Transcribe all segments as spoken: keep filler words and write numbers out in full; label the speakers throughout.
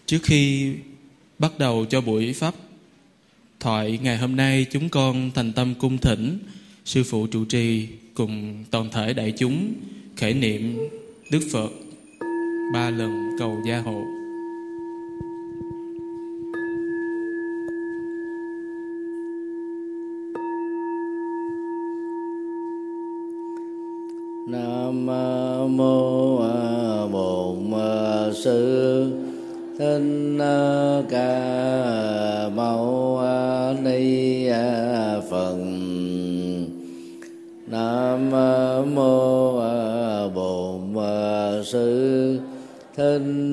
Speaker 1: Trước khi bắt đầu cho buổi pháp thoại ngày hôm nay, chúng con thành tâm cung thỉnh sư phụ trụ trì cùng toàn thể đại chúng khởi niệm Đức Phật ba lần cầu gia hộ.
Speaker 2: Nam mô Bổn Sư Thích Ca Mâu Ni Phật. Nam mô Bổn Sư Thích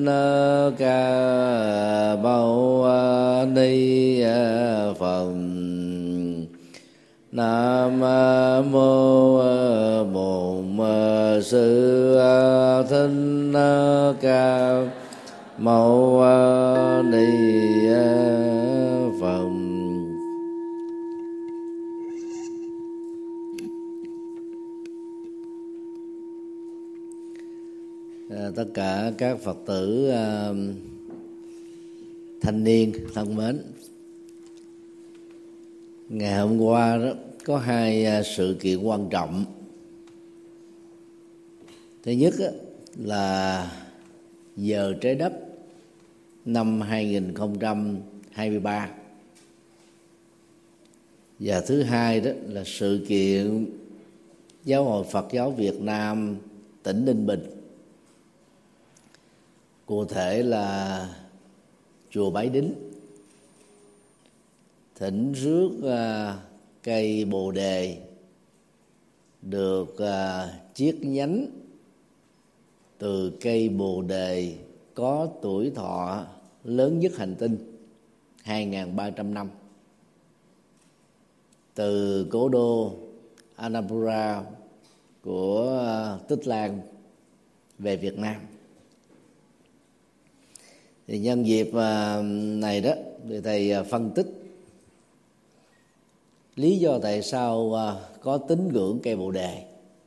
Speaker 2: Ca Mâu Ni Phật. Nam mô Bổn Sư Thích Ca Mâu Ni Phật. À, tất cả các Phật tử à, thanh niên thân mến, ngày hôm qua đó có hai sự kiện quan trọng. Thứ nhất là giờ trái đất năm hai không hai ba, và thứ hai đó là sự kiện Giáo hội Phật giáo Việt Nam tỉnh Ninh Bình, cụ thể là chùa Bái Đính, thỉnh rước uh, cây bồ đề được uh, chiết nhánh từ cây bồ đề có tuổi thọ lớn nhất hành tinh hai nghìn ba trăm năm, từ cố đô Annapurna của uh, Tích Lan về Việt Nam. Thì nhân dịp uh, này đó thì thầy uh, phân tích lý do tại sao uh, có tín ngưỡng cây bồ đề,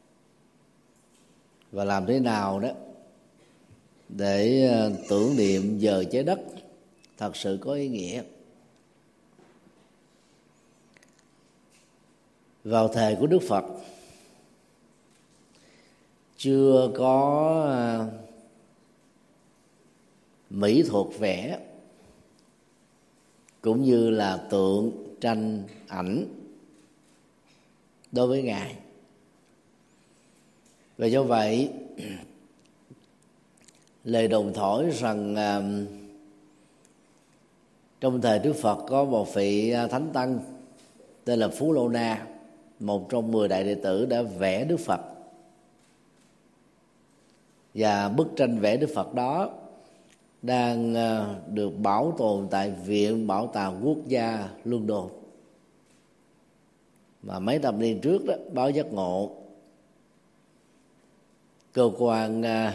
Speaker 2: và làm thế nào đó để uh, tưởng niệm giờ trái đất thật sự có ý nghĩa. Vào thời của Đức Phật chưa có uh, mỹ thuật vẽ cũng như là tượng tranh ảnh đối với Ngài. Và do vậy lời đồn thổi rằng uh, trong thời Đức Phật có một vị thánh tăng tên là Phú Lô Na, một trong mười đại đệ tử đã vẽ Đức Phật, và bức tranh vẽ Đức Phật đó đang uh, được bảo tồn tại Viện Bảo tàng Quốc gia London. Mà mấy thập niên trước đó, Báo Giác Ngộ, cơ quan uh,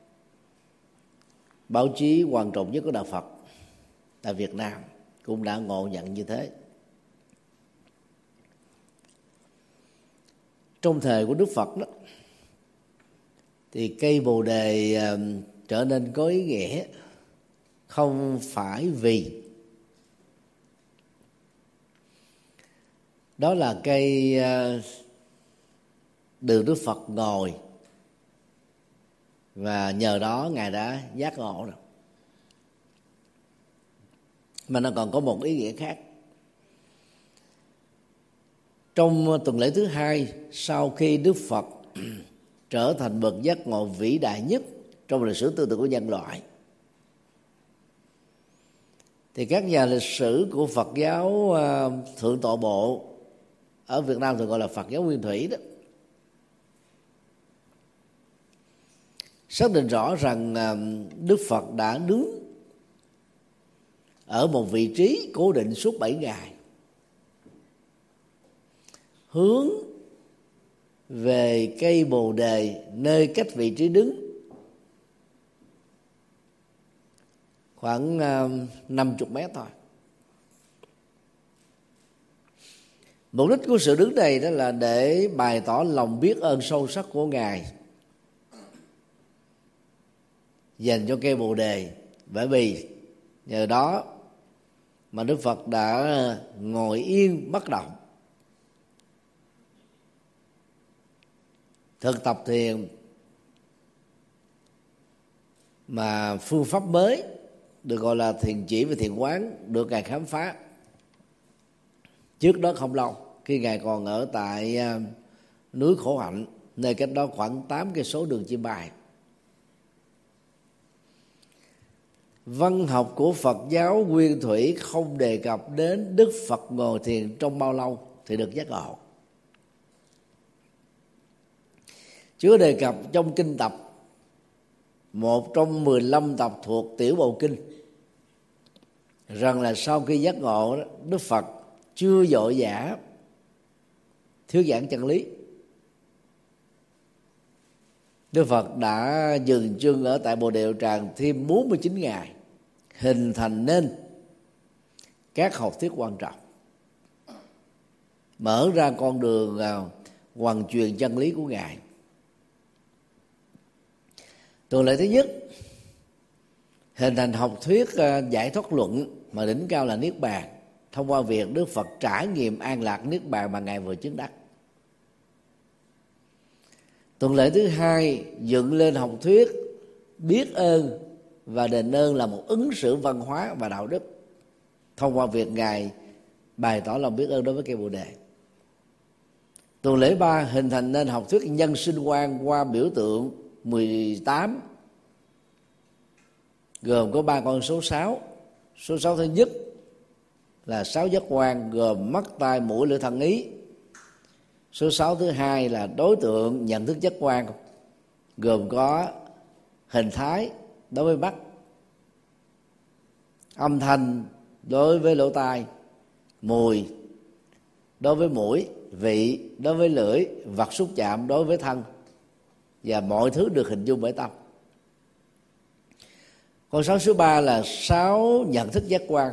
Speaker 2: báo chí quan trọng nhất của đạo Phật tại Việt Nam, cũng đã ngộ nhận như thế. Trong thời của Đức Phật đó thì cây bồ đề uh, trở nên có ý nghĩa không phải vì đó là cây uh, được Đức Phật ngồi và nhờ đó Ngài đã giác ngộ rồi, mà nó còn có một ý nghĩa khác. Trong tuần lễ thứ hai sau khi Đức Phật trở thành bậc giác ngộ vĩ đại nhất trong lịch sử tư tưởng của nhân loại, thì các nhà lịch sử của Phật giáo uh, Thượng Tọa Bộ ở Việt Nam thường gọi là Phật giáo Nguyên Thủy đó, xác định rõ rằng uh, Đức Phật đã đứng ở một vị trí cố định suốt bảy ngày, hướng về cây bồ đề nơi cách vị trí đứng khoảng năm mươi mét thôi. Mục đích của sự đứng này đó là để bày tỏ lòng biết ơn sâu sắc của Ngài dành cho cây bồ đề, bởi vì Nhờ đó mà Đức Phật đã ngồi yên bất động, thực tập thiền mà phương pháp mới được gọi là thiền chỉ và thiền quán được Ngài khám phá trước đó không lâu, khi Ngài còn ở tại núi Khổ Hạnh, nơi cách đó khoảng tám cây số đường chim bài. Văn học của Phật giáo nguyên thủy không đề cập đến Đức Phật ngồi thiền trong bao lâu thì được giác ngộ. Chưa đề cập trong kinh tập, một trong mười lăm tập thuộc Tiểu Bộ Kinh, rằng là sau khi giác ngộ, Đức Phật chưa vội vã thuyết giảng chân lý. Đức Phật đã dừng chân ở tại Bồ Đề Tràng thêm bốn mươi chín ngày, hình thành nên các học thuyết quan trọng, mở ra con đường hoàn truyền chân lý của Ngài. Tuần lễ thứ nhất, hình thành học thuyết giải thoát luận mà đỉnh cao là Niết Bàn, thông qua việc Đức Phật trải nghiệm an lạc Niết Bàn mà Ngài vừa chứng đắc. Tuần lễ thứ hai, dựng lên học thuyết biết ơn và đền ơn là một ứng xử văn hóa và đạo đức, thông qua việc Ngài bày tỏ lòng biết ơn đối với cây Bồ Đề. Tuần lễ ba, hình thành nên học thuyết nhân sinh quan qua biểu tượng mười tám, gồm có ba con số sáu. Số sáu thứ nhất là sáu giác quan gồm mắt, tai, mũi, lưỡi, thân, ý. Số sáu thứ hai là đối tượng nhận thức giác quan, gồm có hình thái đối với mắt, âm thanh đối với lỗ tai, mùi đối với mũi, vị đối với lưỡi, vật xúc chạm đối với thân, và mọi thứ được hình dung bởi tâm. Con số số ba là sáu nhận thức giác quan,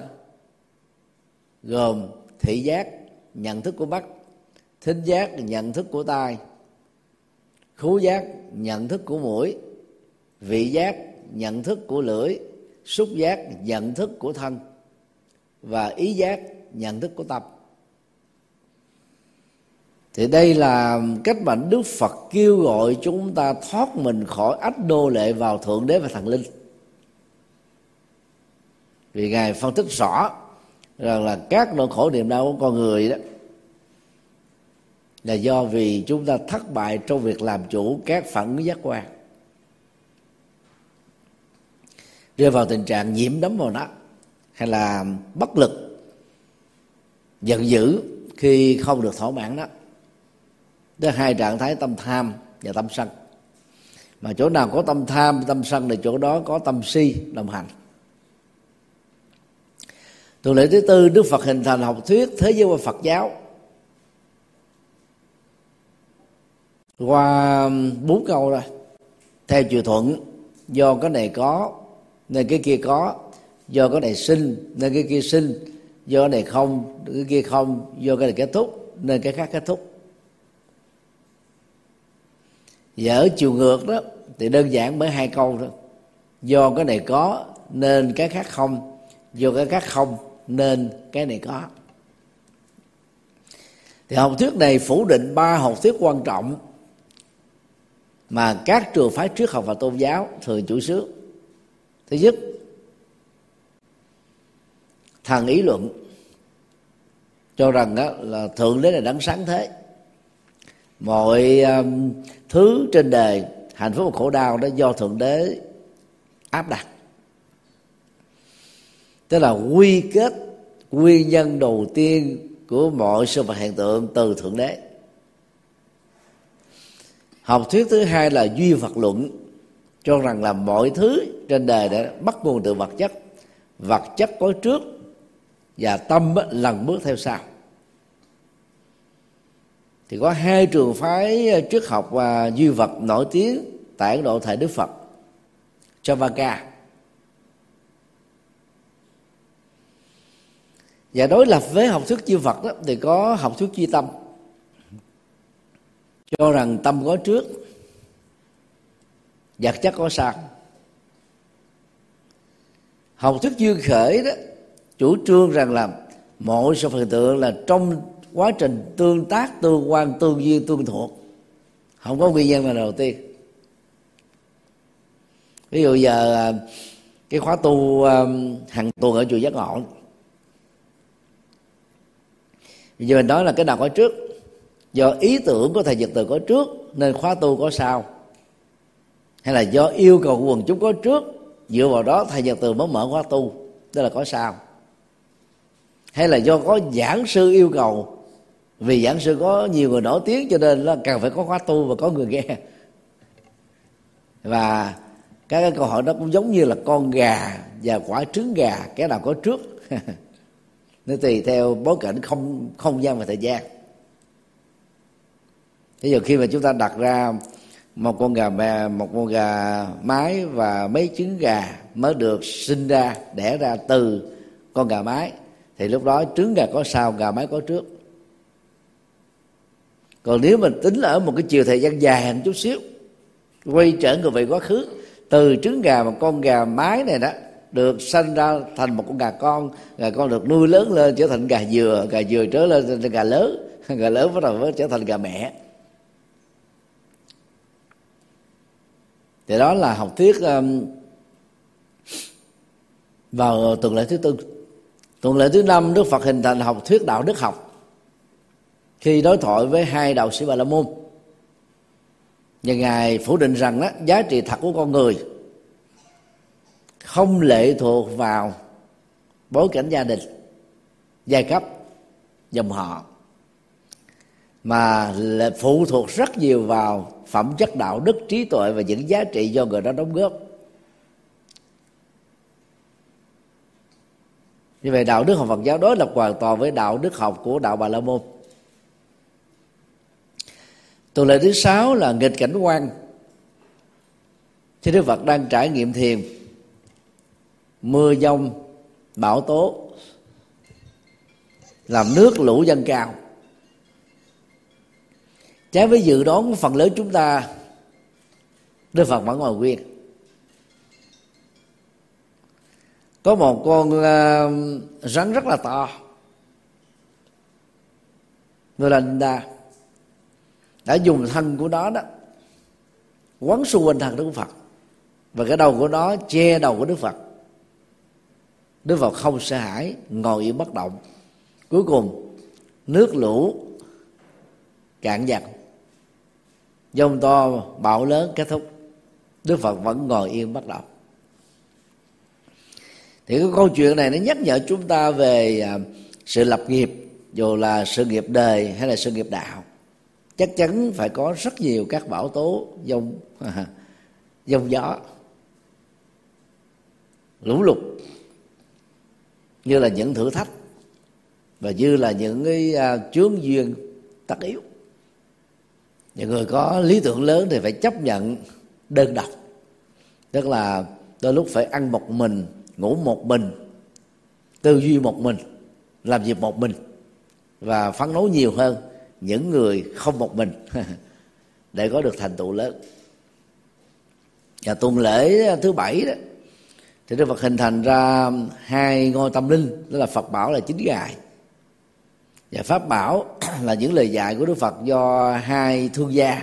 Speaker 2: gồm thị giác, nhận thức của mắt, thính giác, nhận thức của tai, khứu giác, nhận thức của mũi, vị giác, nhận thức của lưỡi, xúc giác, nhận thức của thân, và ý giác, nhận thức của tâm. Thì đây là cách mà Đức Phật kêu gọi chúng ta thoát mình khỏi ách nô lệ vào Thượng Đế và Thần Linh. Vì Ngài phân tích rõ rằng là các nỗi khổ niềm đau của con người đó là do vì chúng ta thất bại trong việc làm chủ các phản ứng giác quan, rơi vào tình trạng nhiễm đắm vào nó, hay là bất lực, giận dữ khi không được thỏa mãn đó. Đó là hai trạng thái tâm tham và tâm sân. Mà chỗ nào có tâm tham, tâm sân thì chỗ đó có tâm si đồng hành. Tuần lễ thứ tư, Đức Phật hình thành học thuyết thế giới và Phật giáo qua bốn câu rồi. Theo chiều thuận, do cái này có nên cái kia có, do cái này sinh nên cái kia sinh, do cái này không cái kia không, do cái này kết thúc nên cái khác kết thúc. Và ở chiều ngược đó thì đơn giản bởi hai câu thôi. Do cái này có nên cái khác không, do cái khác không nên cái này có. Thì học thuyết này phủ định ba học thuyết quan trọng mà các trường phái triết học và tôn giáo thường chủ xướng. Thứ nhất, thần ý luận, cho rằng đó là Thượng Đế là đấng sáng thế, mọi um, thứ trên đời, hạnh phúc và khổ đau đó do Thượng Đế áp đặt. Tức là quy kết nguyên nhân đầu tiên của mọi sự vật hiện tượng từ Thượng Đế. Học thuyết thứ hai là duy vật luận, cho rằng là mọi thứ trên đời đã bắt nguồn từ vật chất, vật chất có trước và tâm lần bước theo sau. Thì có hai trường phái triết học và duy vật nổi tiếng tại Ấn Độ thời Đức Phật, Charvaka. Và đối lập với học thuyết duy vật đó, thì có học thuyết duy tâm, cho rằng tâm có trước, vật chất có sau. Học thuyết duyên khởi đó chủ trương rằng là mọi sự hiện tượng là trong quá trình tương tác, tương quan, tương duyên, tương thuộc, không có nguyên nhân là đầu tiên. Ví dụ giờ cái khóa tu hàng tuần ở chùa Giác Ngộ, giờ mình nói là cái nào có trước, do ý tưởng của thầy Nhật Từ có trước nên khóa tu có sau, hay là do yêu cầu của quần chúng có trước, dựa vào đó thầy Nhật Từ mới mở khóa tu, đó là có sau, hay là do có giảng sư yêu cầu, vì giảng sư có nhiều người nổi tiếng cho nên là cần phải có khóa tu và có người nghe. Và các cái câu hỏi đó cũng giống như là con gà và quả trứng gà, cái nào có trước nó tùy theo bối cảnh không không gian và thời gian. Ví dụ khi mà chúng ta đặt ra một con gà mẹ, một con gà mái và mấy trứng gà mới được sinh ra, đẻ ra từ con gà mái, thì lúc đó trứng gà có sau, gà mái có trước. Còn nếu mình tính ở một cái chiều thời gian dài một chút xíu, quay trở ngược về quá khứ, từ trứng gà mà con gà mái này đó được sanh ra thành một con gà con, gà con được nuôi lớn lên trở thành gà dừa, gà dừa trở lên thành gà lớn, gà lớn bắt đầu trở thành gà mẹ. Thì đó là học thuyết um, vào tuần lễ thứ tư. Tuần lễ thứ năm Đức Phật hình thành học thuyết đạo đức học khi đối thoại với hai đạo sĩ Bà La Môn. Và Ngài phủ định rằng đó, giá trị thật của con người không lệ thuộc vào bối cảnh gia đình, giai cấp, dòng họ, mà là phụ thuộc rất nhiều vào phẩm chất đạo đức, trí tuệ và những giá trị do người đó đóng góp. Như vậy đạo đức học Phật giáo đối lập hoàn toàn với đạo đức học của đạo Bà La Môn. Tuần lễ thứ sáu là nghịch cảnh quan. Khi Đức Phật đang trải nghiệm thiền, mưa giông, bão tố làm nước lũ dâng cao. Trái với dự đoán của phần lớn chúng ta, Đức Phật vẫn ngồi nguyên. Có một con uh, rắn rất là to, người là Linda, đã dùng thân của nó đó quấn xung quanh thân Đức Phật, và cái đầu của nó che đầu của Đức Phật. Đức Phật không sợ hãi, ngồi yên bất động. Cuối cùng nước lũ cạn dần, giông to bão lớn kết thúc, Đức Phật vẫn ngồi yên bất động. Thì cái câu chuyện này nó nhắc nhở chúng ta về sự lập nghiệp, dù là sự nghiệp đời hay là sự nghiệp đạo, chắc chắn phải có rất nhiều các bão tố, giông giông gió, lũ lụt, như là những thử thách và như là những cái chướng duyên tất yếu. Những người có lý tưởng lớn thì phải chấp nhận đơn độc, tức là đôi lúc phải ăn một mình, ngủ một mình, tư duy một mình, làm việc một mình, và phấn đấu nhiều hơn những người không một mình để có được thành tựu lớn. Và tuần lễ thứ bảy đó thì Đức Phật hình thành ra hai ngôi tâm linh, đó là Phật bảo là chính Ngài, và Pháp bảo là những lời dạy của Đức Phật do hai thương gia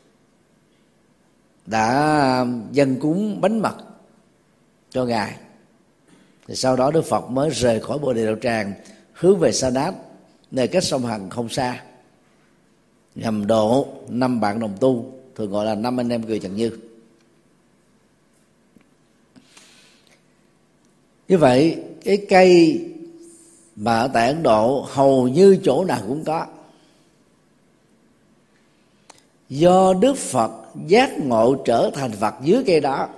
Speaker 2: đã dâng cúng bánh mật cho Ngài. Thì sau đó Đức Phật mới rời khỏi Bồ Đề Đạo Tràng, hướng về Sa Nát, nơi cách sông Hằng không xa, nhằm độ năm bạn đồng tu, thường gọi là năm anh em Kiều Trần Như. Như vậy cái cây mà ở tại Ấn Độ hầu như chỗ nào cũng có, do Đức Phật giác ngộ trở thành Phật dưới cây đó,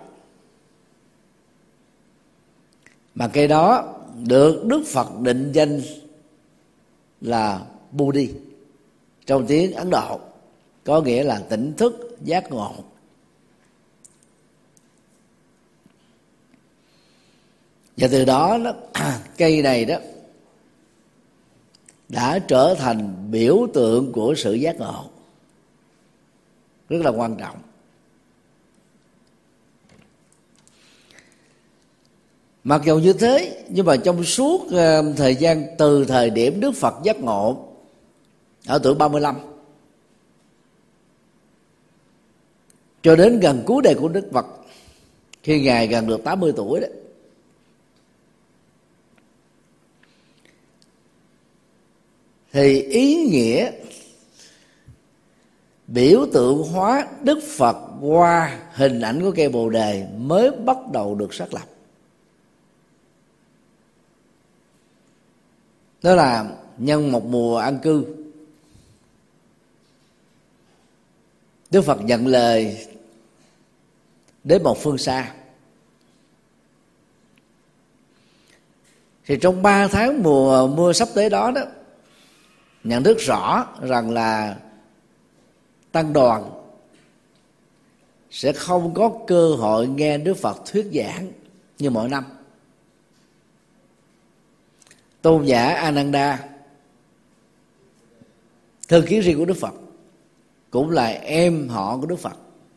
Speaker 2: mà cây đó được Đức Phật định danh là Bodhi, trong tiếng Ấn Độ có nghĩa là tỉnh thức, giác ngộ. Và từ đó, đó cây này đó đã trở thành biểu tượng của sự giác ngộ, rất là quan trọng. Mặc dù như thế, nhưng mà trong suốt uh, thời gian từ thời điểm Đức Phật giác ngộ ở tuổi ba mươi lăm cho đến gần cuối đời của Đức Phật, khi Ngài gần được tám mươi tuổi đó, thì ý nghĩa biểu tượng hóa Đức Phật qua hình ảnh của cây Bồ Đề mới bắt đầu được xác lập. Đó là nhân một mùa an cư, Đức Phật nhận lời đến một phương xa. Thì trong ba tháng mùa mưa sắp tới đó đó, nhận thức rõ rằng là tăng đoàn sẽ không có cơ hội nghe Đức Phật thuyết giảng như mọi năm. Tôn giả Ananda, thư ký riêng của Đức Phật, cũng là em họ của Đức Phật,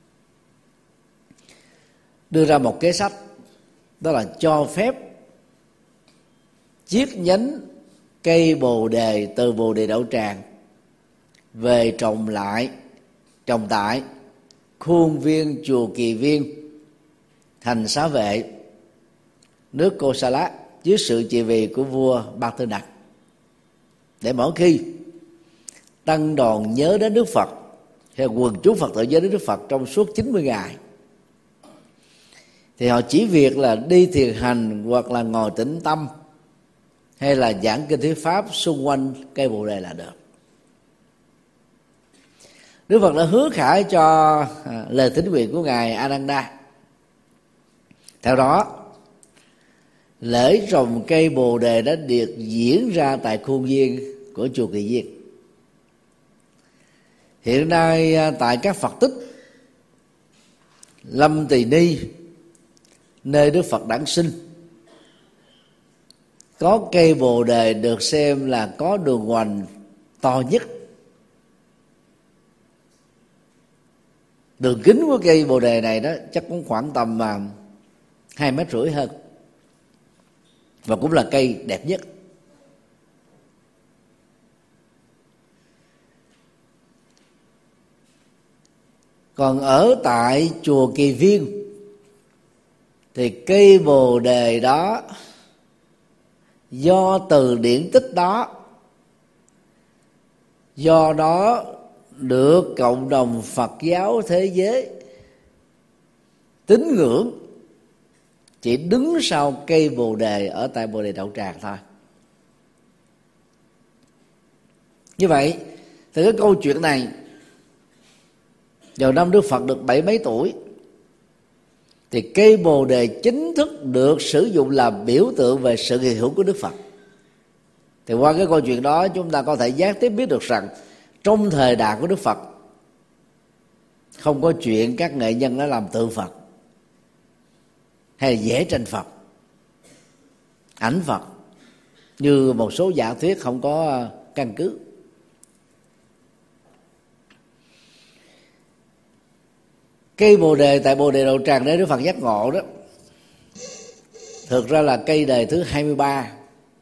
Speaker 2: đưa ra một kế sách, đó là cho phép chiết nhánh cây Bồ Đề từ Bồ Đề Đậu Tràng về trồng lại trồng tại khuôn viên chùa Kỳ Viên, thành Xá Vệ, nước Kosala, dưới sự trị vì của vua Ba Tư Nặc, để mỗi khi tăng đoàn nhớ đến Đức Phật hay quần chúng Phật tử nhớ đến Đức Phật trong suốt chín mươi ngày, thì họ chỉ việc là đi thiền hành hoặc là ngồi tĩnh tâm hay là giảng kinh thuyết pháp xung quanh cây Bồ Đề là được. Đức Phật đã hứa khải cho à, lời thỉnh nguyện của Ngài Ananda. Theo đó, lễ trồng cây Bồ Đề đã được diễn ra tại khuôn viên của chùa Kỳ Viên. Hiện nay tại các Phật tích Lâm Tỳ Ni, nơi Đức Phật đản sinh, có cây Bồ Đề được xem là có đường hoành to nhất. Đường kính của cây Bồ Đề này đó chắc cũng khoảng tầm hai mét rưỡi hơn, và cũng là cây đẹp nhất. Còn ở tại chùa Kỳ Viên thì cây Bồ Đề đó, do từ điển tích đó, do đó được cộng đồng Phật giáo thế giới tín ngưỡng, chỉ đứng sau cây Bồ Đề ở tại Bồ Đề Đậu Tràng thôi. Như vậy, từ cái câu chuyện này, vào năm Đức Phật được bảy mấy tuổi, thì cây Bồ Đề chính thức được sử dụng làm biểu tượng về sự hiện hữu của Đức Phật. Thì qua cái câu chuyện đó, chúng ta có thể giác tiếp biết được rằng trong thời đại của Đức Phật không có chuyện các nghệ nhân đã làm tượng Phật hay vẽ tranh Phật, ảnh Phật, như một số giả thuyết không có căn cứ. Cây Bồ Đề tại Bồ Đề Đậu Tràng để Đức Phật giác ngộ đó, thực ra là cây đề thứ hai mươi ba.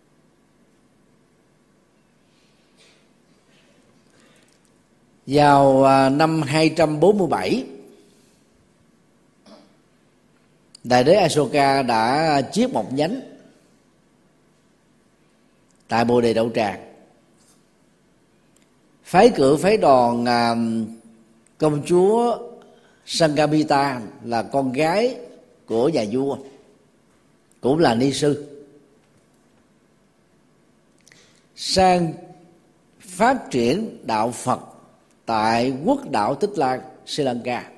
Speaker 2: Vào năm hai trăm bốn mươi bảy, Đại đế Asoka đã chiết một nhánh tại Bồ Đề Đậu Tràng. Phái cử phái đoàn công chúa Sanghamitta là con gái của nhà vua, cũng là ni sư, sang phát triển đạo Phật tại quốc đảo Tích Lan, Sri Lanka.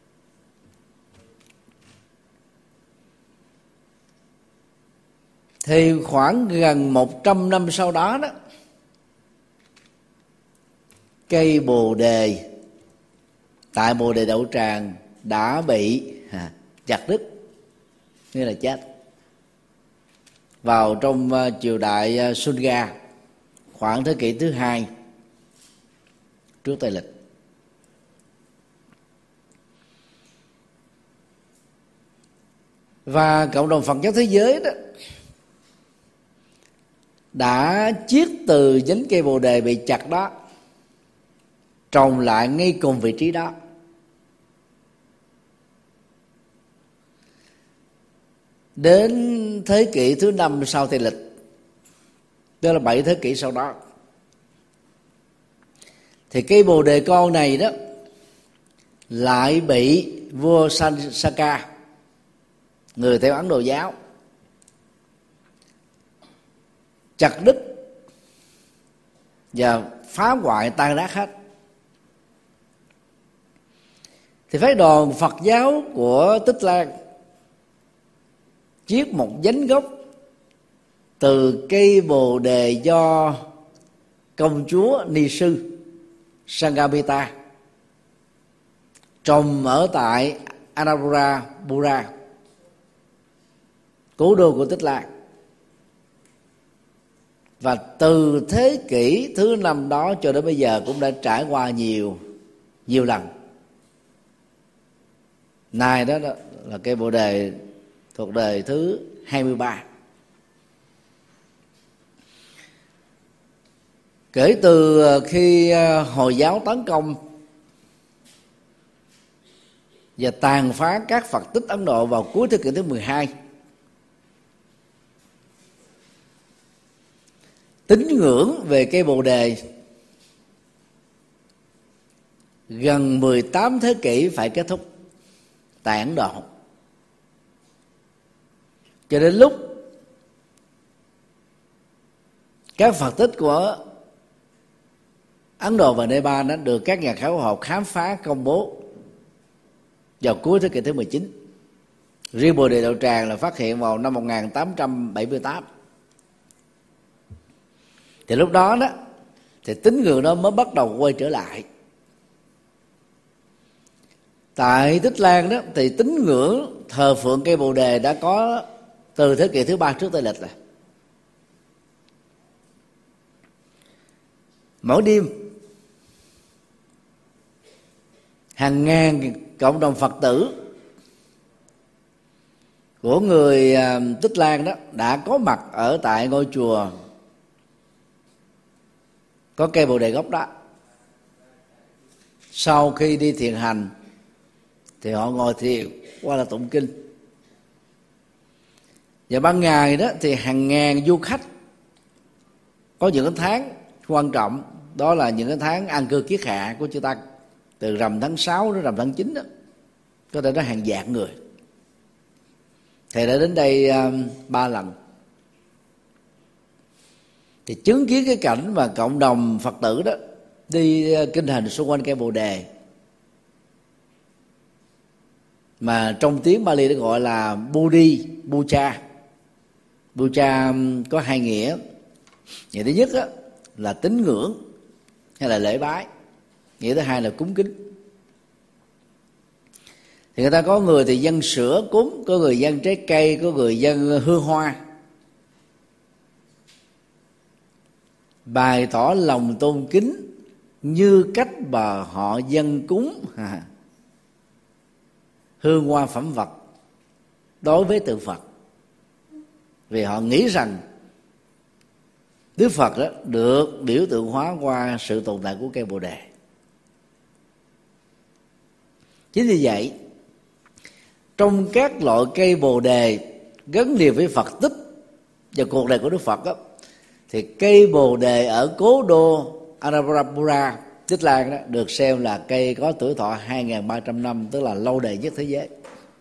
Speaker 2: Thì khoảng gần một trăm năm sau đó đó, cây Bồ Đề tại Bồ Đề Đậu Tràng đã bị à, chặt đứt, như là chết, vào trong uh, triều đại uh, Sunga, khoảng thế kỷ thứ hai trước Tây lịch. Và cộng đồng Phật giáo thế giới đó đã chiết từ nhánh cây bồ đề bị chặt đó, trồng lại ngay cùng vị trí đó. Đến thế kỷ thứ năm sau Tây lịch, tức là bảy thế kỷ sau đó, thì cây bồ đề con này đó lại bị vua Saka, người theo Ấn Độ giáo, chặt đứt và phá hoại tan rã hết. Thì phái đoàn Phật giáo của Tích Lan chiết một nhánh gốc từ cây bồ đề do công chúa ni sư Sanghamita trồng ở tại Anuradhapura, cố đô của Tích Lan. Và từ thế kỷ thứ năm đó cho đến bây giờ cũng đã trải qua nhiều nhiều lần. Nay đó, đó là cây bồ đề thuộc đời thứ hai mươi ba. Kể từ khi Hồi giáo tấn công và tàn phá các Phật tích Ấn Độ vào cuối thế kỷ thứ mười hai, tín ngưỡng về cây bồ đề gần mười tám thế kỷ phải kết thúc tại Ấn Độ. Cho đến lúc các Phật tích của Ấn Độ và Nepal đã được các nhà khảo cổ học khám phá công bố vào cuối thế kỷ thứ mười chín. Riêng bồ đề đạo tràng là phát hiện vào năm một nghìn tám trăm bảy mươi tám. Thì lúc đó đó thì tín ngưỡng đó mới bắt đầu quay trở lại. Tại Tích Lan đó thì tín ngưỡng thờ phượng cây bồ đề đã có từ thế kỷ thứ ba trước Tây lịch rồi. Mỗi đêm hàng ngàn cộng đồng Phật tử của người Tích Lan đó đã có mặt ở tại ngôi chùa có cây bồ đề gốc đó. Sau khi đi thiền hành thì họ ngồi thiền qua là tụng kinh. Và ban ngày đó thì hàng ngàn du khách, có những cái tháng quan trọng, đó là những cái tháng an cư kiết hạ của chư Tăng, từ rằm tháng sáu đến rằm tháng chín đó, có thể nói hàng vạn người. Thầy đã đến đây ba uh, lần, thì chứng kiến cái cảnh mà cộng đồng Phật tử đó đi kinh hành xung quanh cây bồ đề, mà trong tiếng Bali nó gọi là Bodhi Puja. Puja có hai nghĩa. Nghĩa thứ nhất á, là tín ngưỡng hay là lễ bái. Nghĩa thứ hai là cúng kính. Thì người ta có người thì dâng sữa cúng, có người dâng trái cây, có người dâng hương hoa, bày tỏ lòng tôn kính như cách mà họ dâng cúng à, hương hoa phẩm vật đối với tượng Phật. Vì họ nghĩ rằng Đức Phật đó được biểu tượng hóa qua sự tồn tại của cây bồ đề. Chính vì vậy, trong các loại cây bồ đề gắn liền với Phật tích và cuộc đời của Đức Phật đó, thì cây bồ đề ở cố đô Anuradhapura, Tích Lan đó, được xem là cây có tuổi thọ hai nghìn ba trăm năm, tức là lâu đời nhất thế giới.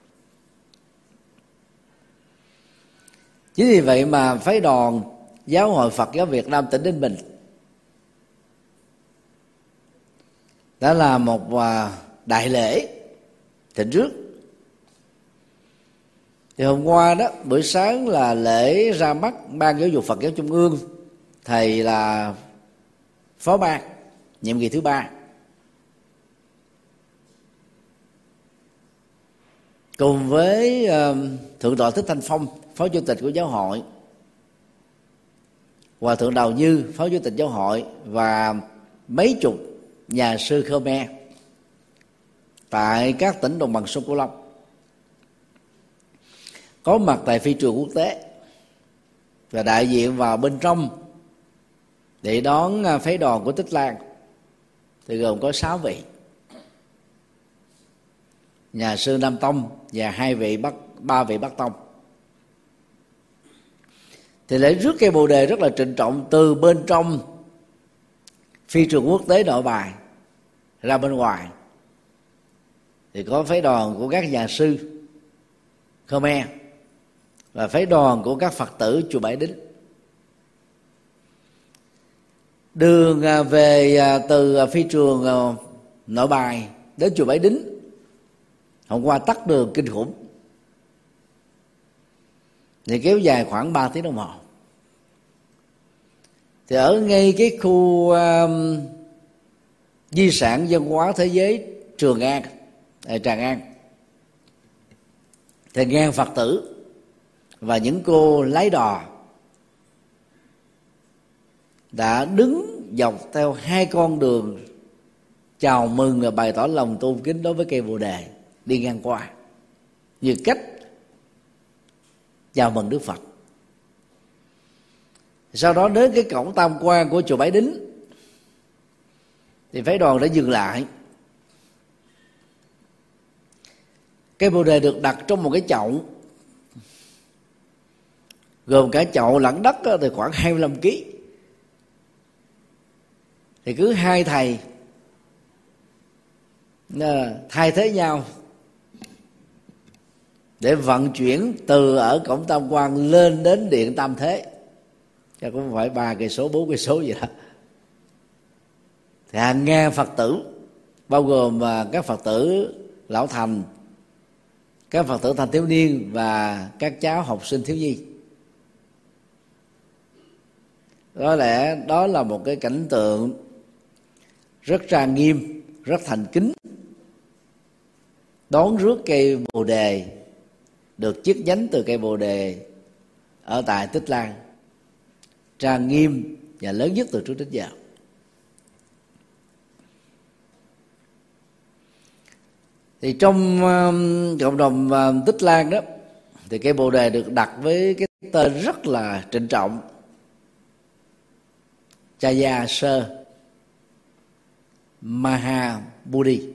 Speaker 2: Chính vì vậy mà phái đoàn Giáo hội Phật giáo Việt Nam tỉnh Ninh Bình đã làm một đại lễ thịnh rước. Thì hôm qua đó, buổi sáng là lễ ra mắt Ban Giáo dục Phật giáo Trung ương, thầy là phó ban nhiệm kỳ thứ ba, cùng với uh, thượng tọa Thích Thanh Phong, phó chủ tịch của giáo hội, hòa thượng Đào Như, phó chủ tịch giáo hội, và mấy chục nhà sư Khmer tại các tỉnh đồng bằng sông Cửu Long. có mặt tại phi trường quốc tế và đại diện vào bên trong để đón phái đoàn của Tích Lan, thì gồm có sáu vị: nhà sư Nam Tông và hai vị Bắc ba vị Bắc Tông. Thì lễ rước cây bồ đề rất là trịnh trọng từ bên trong phi trường quốc tế Nội Bài ra bên ngoài. Thì có phái đoàn của các nhà sư Khmer và phái đoàn của các Phật tử chùa Bái Đính. Đường về từ phi trường Nội Bài đến chùa Bái Đính hôm qua tắc đường kinh khủng, thì kéo dài khoảng ba tiếng đồng hồ. Thì ở ngay cái khu uh, di sản văn hóa thế giới Trường An, à, Tràng An, thì ngang Phật tử và những cô lái đò đã đứng dọc theo hai con đường chào mừng và bày tỏ lòng tôn kính đối với cây bồ đề đi ngang qua, như cách chào mừng Đức Phật. Sau đó đến cái cổng tam quan của chùa Bái Đính thì phái đoàn đã dừng lại. Cây bồ đề được đặt trong một cái chậu, gồm cả chậu lẫn đất thì khoảng hai mươi lăm ki lô gam. Thì cứ hai thầy thay thế nhau để vận chuyển từ ở cổng tam quan lên đến điện Tam Thế, chắc cũng phải ba cây số bốn cây số gì đó. Thì hàng ngàn Phật tử, bao gồm các Phật tử lão thành, các Phật tử thanh thiếu niên và các cháu học sinh thiếu nhi. Có lẽ đó là một cái cảnh tượng rất trang nghiêm, rất thành kính, đón rước cây bồ đề được chiết nhánh từ cây bồ đề ở tại Tích Lan, trang nghiêm và lớn nhất từ trước đến giờ. Thì trong um, cộng đồng um, Tích Lan đó, thì cây bồ đề được đặt với cái tên rất là trịnh trọng: Chaya Sơ Maha Bodhi.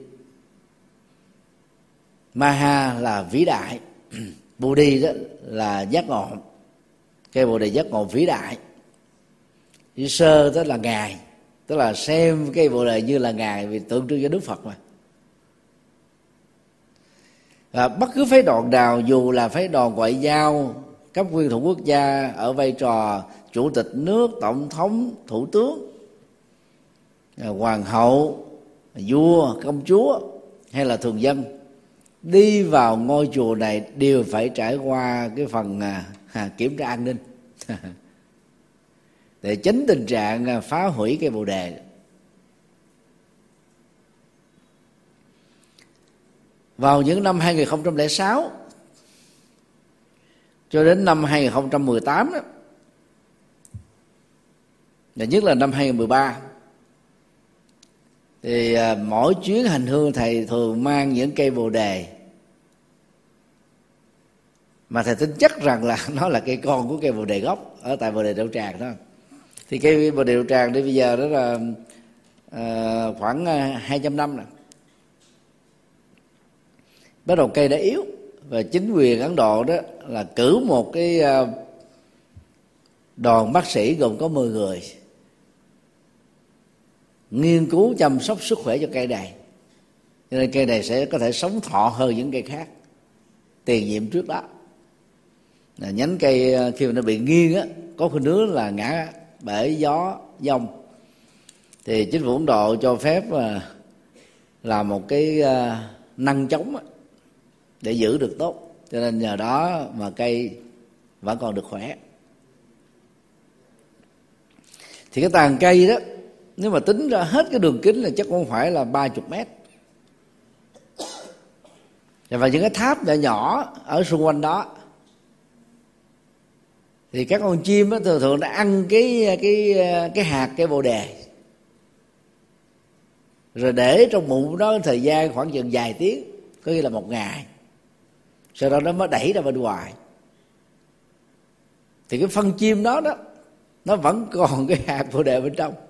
Speaker 2: Maha là vĩ đại, Bodhi đó là giác ngộ. Cây bồ đề giác ngộ vĩ đại. Sơ tức là ngài, tức là xem cây bồ đề như là ngài, vì tượng trưng cho Đức Phật mà. Và bất cứ phái đoàn nào, dù là phái đoàn ngoại giao cấp nguyên thủ quốc gia ở vai trò chủ tịch nước, tổng thống, thủ tướng, hoàng hậu, vua, công chúa hay là thường dân, đi vào ngôi chùa này đều phải trải qua cái phần à, kiểm tra an ninh để tránh tình trạng phá hủy cây bồ đề. Vào những năm hai không không sáu cho đến năm hai không một tám đó, và nhất là năm hai không một ba, thì à, mỗi chuyến hành hương thầy thường mang những cây bồ đề mà thầy tin chắc rằng là nó là cây con của cây bồ đề gốc ở tại bồ đề Đạo Tràng đó. Thì cây bồ đề Đạo Tràng đến bây giờ đó là à, khoảng hai trăm năm rồi. Bắt đầu cây đã yếu và chính quyền Ấn Độ đó là cử một cái đoàn bác sĩ gồm có mười người nghiên cứu chăm sóc sức khỏe cho cây này, cho nên cây này sẽ có thể sống thọ hơn những cây khác tiền nhiệm trước đó. Là nhánh cây khi mà nó bị nghiêng á, có khuynh hướng là ngã bể gió giông, thì chính phủ Ấn Độ cho phép là một cái nâng chống để giữ được tốt, cho nên nhờ đó mà cây vẫn còn được khỏe. Thì cái tàn cây đó, nếu mà tính ra hết cái đường kính là chắc cũng phải là ba mươi mét. Và những cái tháp nhỏ nhỏ ở xung quanh đó, thì các con chim đó, thường thường đã ăn cái cái cái hạt cây bồ đề, rồi để trong bụng đó thời gian khoảng chừng vài tiếng, có nghĩa là một ngày. Sau đó nó mới đẩy ra bên ngoài thì cái phân chim đó đó nó vẫn còn cái hạt bồ đề bên trong,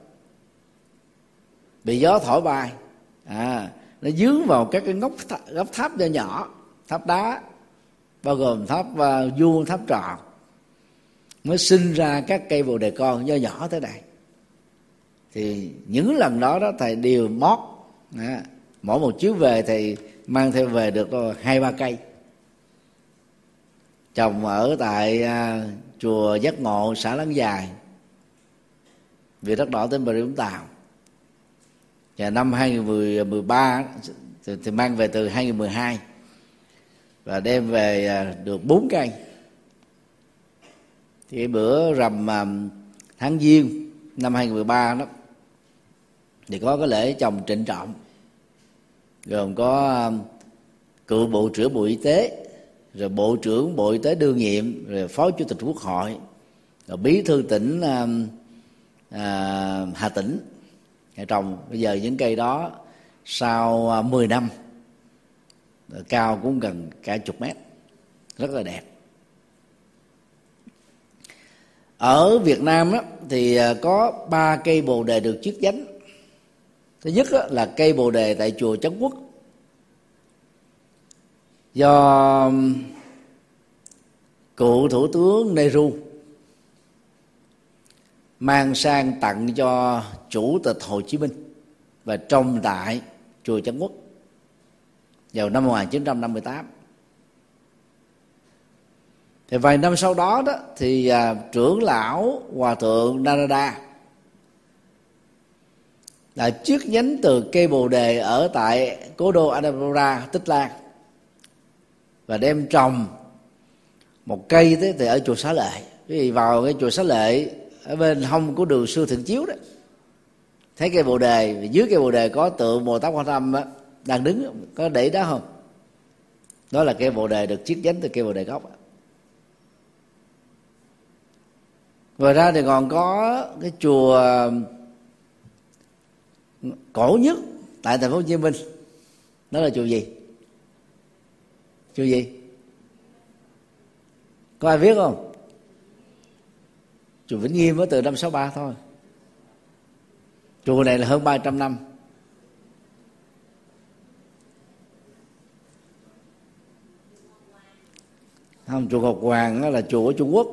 Speaker 2: bị gió thổi bay, à, nó dướng vào các cái ngóc tháp, góc tháp nhỏ nhỏ, tháp đá, bao gồm tháp uh, vuông, tháp tròn, mới sinh ra các cây bồ đề con nho nhỏ thế này. Thì những lần đó đó thầy đều mót, à, mỗi một chuyến về thì mang theo về được hai ba cây, trồng ở tại uh, chùa Giác Ngộ, xã Láng Dài, Viện Đất Đỏ, tỉnh Bà Rịa Vũng Tàu. Và năm hai nghìn mười ba thì, thì mang về từ hai nghìn mười hai và đem về uh, được bốn cây. Thì cái bữa rằm uh, tháng Giêng năm hai nghìn mười ba đó thì có cái lễ trồng trịnh trọng, gồm có uh, cựu bộ trưởng Bộ Y tế, rồi bộ trưởng Bộ Y tế đương nhiệm, rồi phó chủ tịch Quốc hội, rồi bí thư tỉnh uh, uh, Hà Tĩnh trồng. Bây giờ những cây đó sau uh, mười năm cao cũng gần cả chục mét, rất là đẹp. Ở Việt Nam đó, thì có ba cây bồ đề được chiết nhánh. Thứ nhất đó, là cây bồ đề tại chùa Trấn Quốc, do cựu thủ tướng Nehru mang sang tặng cho Chủ tịch Hồ Chí Minh và trồng tại chùa Trấn Quốc vào năm một nghìn chín trăm năm mươi tám. Thì vài năm sau đó đó thì à, trưởng lão Hòa thượng Narada là chiết nhánh từ cây bồ đề ở tại cố đô Annapurna, Tích Lan, và đem trồng một cây thế thì ở chùa Xá Lợi. Vì vào cái chùa Xá Lợi ở bên hông của đường Sư Thượng Chiếu đó, thấy cây bồ đề, dưới cây bồ đề có tượng Bồ Tát Quan Âm đó, đang đứng, có để đó không? Đó là cây bồ đề được chiết nhánh từ cây bồ đề gốc. Ngoài ra thì còn có cái chùa cổ nhất tại thành phố Hồ Chí Minh. Đó là chùa gì? Chùa gì? Có ai biết không? Chùa Vĩnh Nghiêm mới từ năm sáu ba thôi. Chùa này là hơn ba trăm năm. Không, chùa Ngọc Hoàng đó là chùa ở Trung Quốc.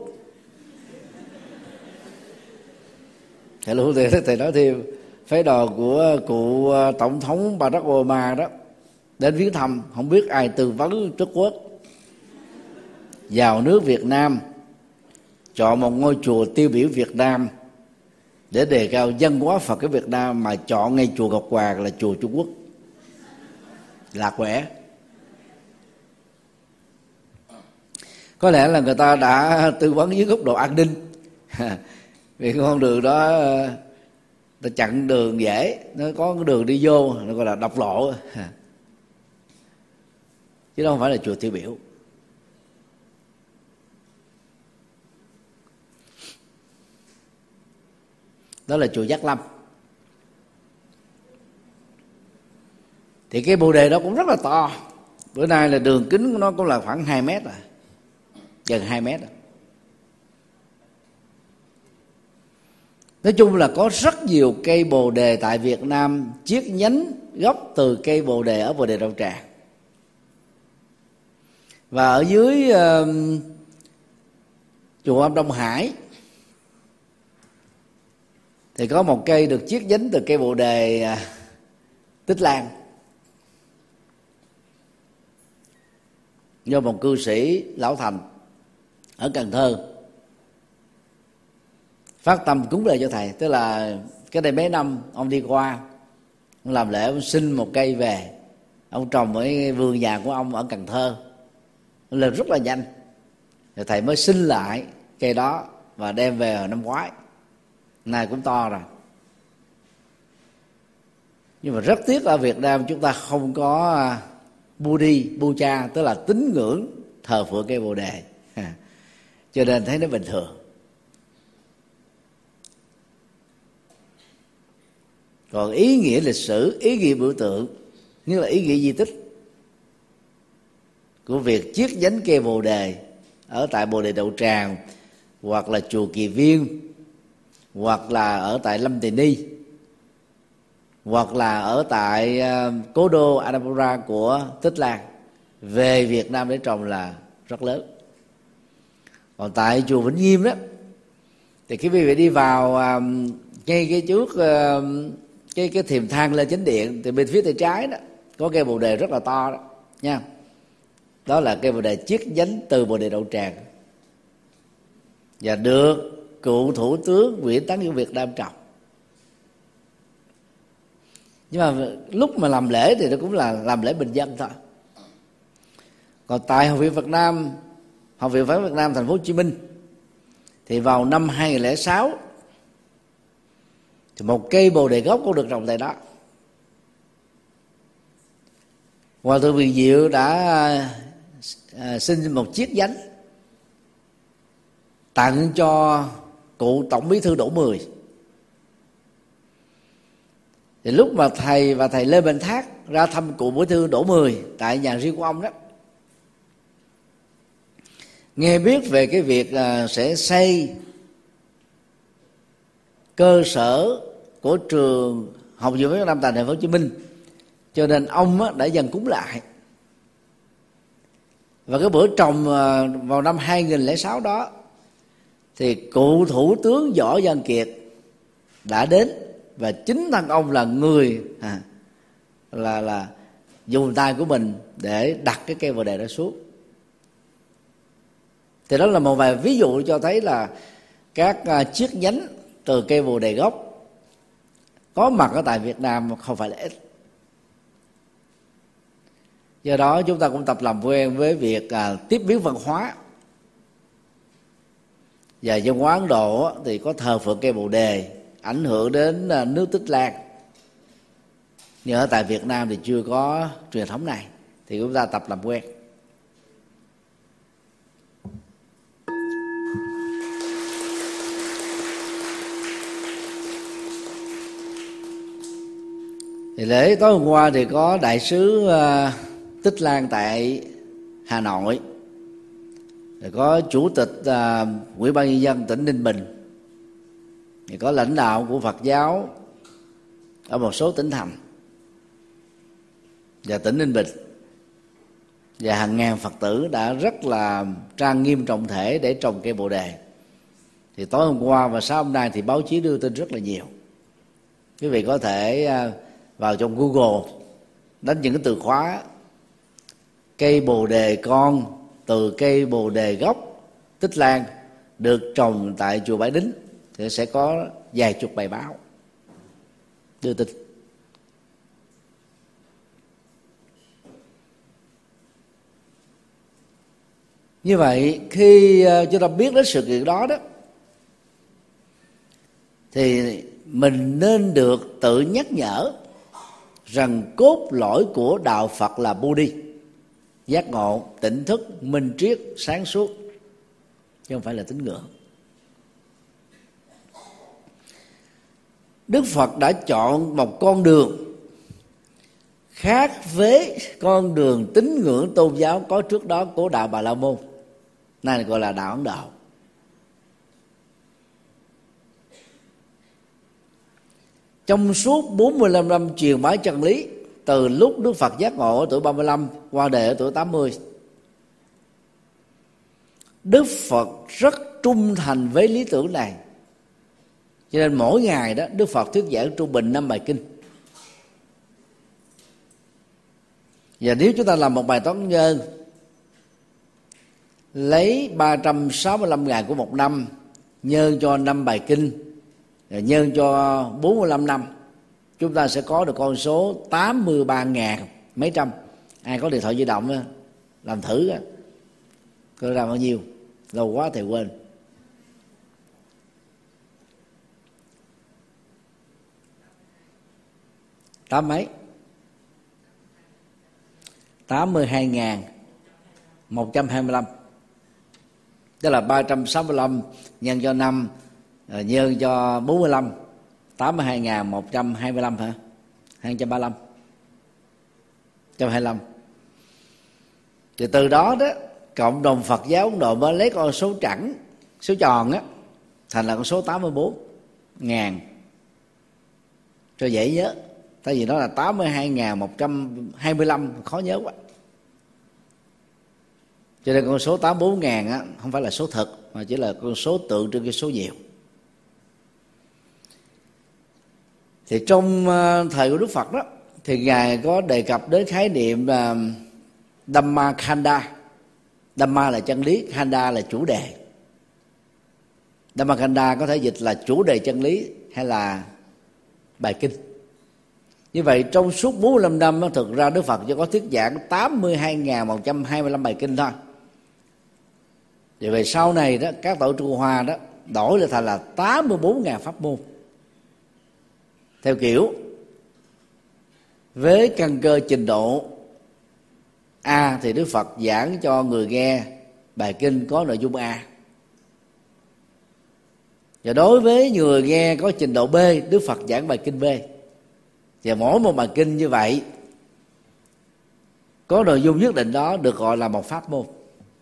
Speaker 2: Thầy Lưu Thầy, thầy nói thêm, phái đoàn của cụ Tổng thống Barack Obama đó đến viếng thăm, không biết ai tư vấn Trung Quốc vào nước Việt Nam, chọn một ngôi chùa tiêu biểu Việt Nam để đề cao văn hóa Phật ở Việt Nam, mà chọn ngay chùa Ngọc Hoàng là chùa Trung Quốc. Lạc quẻ. Có lẽ là người ta đã tư vấn dưới góc độ an ninh vì con đường đó ta chặn đường dễ, nó có cái đường đi vô, nó gọi là độc lộ, chứ không phải là chùa tiêu biểu. Đó là chùa Giác Lâm. Thì cái bồ đề đó cũng rất là to. Bữa nay là đường kính của nó cũng là khoảng hai mét rồi, gần hai mét rồi. Nói chung là có rất nhiều cây bồ đề tại Việt Nam chiết nhánh gốc từ cây bồ đề ở Bồ Đề Đạo Tràng. Và ở dưới uh, chùa Âm Đông Hải thì có một cây được chiết nhánh từ cây bồ đề uh, Tích Lan, do một cư sĩ lão thành ở Cần Thơ phát tâm cúng lễ cho thầy. Tức là cái đây mấy năm ông đi qua, ông làm lễ, ông xin một cây về, ông trồng ở vườn nhà của ông ở Cần Thơ, lên rất là nhanh. Rồi thầy mới xin lại cây đó và đem về hồi năm ngoái, nay cũng to rồi. Nhưng mà rất tiếc ở Việt Nam chúng ta không có Budi, Puja, tức là tín ngưỡng thờ phượng cây bồ đề, cho nên thấy nó bình thường. Còn ý nghĩa lịch sử, ý nghĩa biểu tượng, như là ý nghĩa di tích của việc chiết nhánh cây bồ đề ở tại Bồ Đề Đạo Tràng, hoặc là chùa Kỳ Viên, hoặc là ở tại Lâm Tỳ Ni, hoặc là ở tại cố đô Annapurna của Tích Lan, về Việt Nam để trồng là rất lớn. Còn tại chùa Vĩnh Nghiêm đó, thì khi quý vị đi vào ngay cái trước cái cái thềm thang lên chánh điện, thì bên phía tay trái đó có cây bồ đề rất là to đó nha. Đó là cây bồ đề chiết nhánh từ bồ đề đậu tràng, và được cựu thủ tướng Nguyễn Tấn Dũng Việt Nam trồng. Nhưng mà lúc mà làm lễ thì nó cũng là làm lễ bình dân thôi. Còn tại Học viện Phật Nam, Học viện Phật Việt Nam thành phố Hồ Chí Minh, thì vào năm hai nghìn không trăm lẻ sáu thì một cây bồ đề gốc cũng được trồng tại đó. Hòa thượng Viên Diệu đã à, xin một chiếc nhánh tặng cho cụ Tổng Bí thư Đỗ Mười. Thì lúc mà thầy và thầy Lê Bình Thác ra thăm cụ Bí thư Đỗ Mười tại nhà riêng của ông đó, nghe biết về cái việc à, sẽ xây cơ sở của trường Học viện Việt Nam tại thành phố Hồ Chí Minh, cho nên ông á, đã dần cúng lại. Và cái bữa trồng à, vào năm hai nghìn không trăm lẻ sáu đó, thì cụ thủ tướng Võ Văn Kiệt đã đến, và chính thân ông là người à, là là dùng tay của mình để đặt cái cây bồ đề đó xuống. Thì đó là một vài ví dụ cho thấy là các uh, chiếc nhánh từ cây bồ đề gốc có mặt ở tại Việt Nam không phải là ít. Do đó chúng ta cũng tập làm quen với việc uh, tiếp biến văn hóa. Và trong văn hóa Ấn Độ thì có thờ phượng cây bồ đề, ảnh hưởng đến uh, nước Tích Lan. Nhưng ở tại Việt Nam thì chưa có truyền thống này, thì chúng ta tập làm quen. Thì lễ tối hôm qua thì có đại sứ uh, Tích Lan tại Hà Nội, rồi có chủ tịch uh, Ủy ban nhân dân tỉnh Ninh Bình, thì có lãnh đạo của Phật giáo ở một số tỉnh thành và tỉnh Ninh Bình, và hàng ngàn Phật tử đã rất là trang nghiêm trọng thể để trồng cây bồ đề. Thì tối hôm qua và sáng hôm nay thì báo chí đưa tin rất là nhiều. Quý vị có thể uh, vào trong Google đánh những cái từ khóa cây bồ đề con từ cây bồ đề gốc Tích Lan được trồng tại chùa Bái Đính, thì sẽ có vài chục bài báo đưa tin. Như vậy khi chúng ta biết đến sự kiện đó đó, thì mình nên được tự nhắc nhở rằng cốt lõi của đạo Phật là Bodhi, giác ngộ, tỉnh thức, minh triết, sáng suốt, chứ không phải là tín ngưỡng. Đức Phật đã chọn một con đường khác với con đường tín ngưỡng tôn giáo có trước đó của đạo Bà La Môn, nay gọi là đạo Ấn Độ. Trong suốt bốn mươi lăm năm truyền bá chân lý, từ lúc Đức Phật giác ngộ ở tuổi ba mươi lăm, qua đời ở tuổi tám mươi, Đức Phật rất trung thành với lý tưởng này. Cho nên mỗi ngày đó Đức Phật thuyết giảng trung bình năm bài kinh. Và nếu chúng ta làm một bài toán nhân, lấy ba trăm sáu mươi lăm ngày của một năm nhân cho năm bài kinh, nhân cho bốn mươi lăm năm, chúng ta sẽ có được con số tám mươi ba ngàn mấy trăm. Ai có điện thoại di động đó, làm thử đó, coi ra bao nhiêu. Lâu quá thì quên. Tám mấy? tám mươi hai ngàn một trăm hai mươi lăm. Tức là ba trăm sáu mươi lăm nhân cho năm, nhân cho bốn mươi lăm, tám mươi hai ngàn một trăm hai mươi lăm hả? hai trăm ba mươi lăm. một trăm hai mươi lăm. Thì từ đó đó, cộng đồng Phật giáo Ấn Độ mới lấy con số chẵn số tròn á thành là con số tám mươi bốn ngàn cho dễ nhớ. Tại vì nó là tám mươi hai nghìn một trăm hai mươi lăm, khó nhớ quá. Cho nên con số tám mươi bốn ngàn á không phải là số thực, mà chỉ là con số tượng trưng cái số nhiều. Thì trong thời của Đức Phật đó, thì Ngài có đề cập đến khái niệm uh, Dhamma Khanda. Dhamma là chân lý, Khanda là chủ đề. Dhamma Khanda có thể dịch là chủ đề chân lý hay là bài kinh. Như vậy trong suốt bốn mươi lăm năm đó, thực ra Đức Phật chỉ có thuyết giảng tám mươi hai nghìn một trăm hai mươi lăm bài kinh thôi. Vì vậy sau này đó, các tổ Trung Hoa đó đổi lại thành là tám mươi bốn nghìn pháp môn. Theo kiểu với căn cơ trình độ A thì Đức Phật giảng cho người nghe bài kinh có nội dung A. Và đối với người nghe có trình độ B, Đức Phật giảng bài kinh B. Và mỗi một bài kinh như vậy có nội dung nhất định đó được gọi là một pháp môn.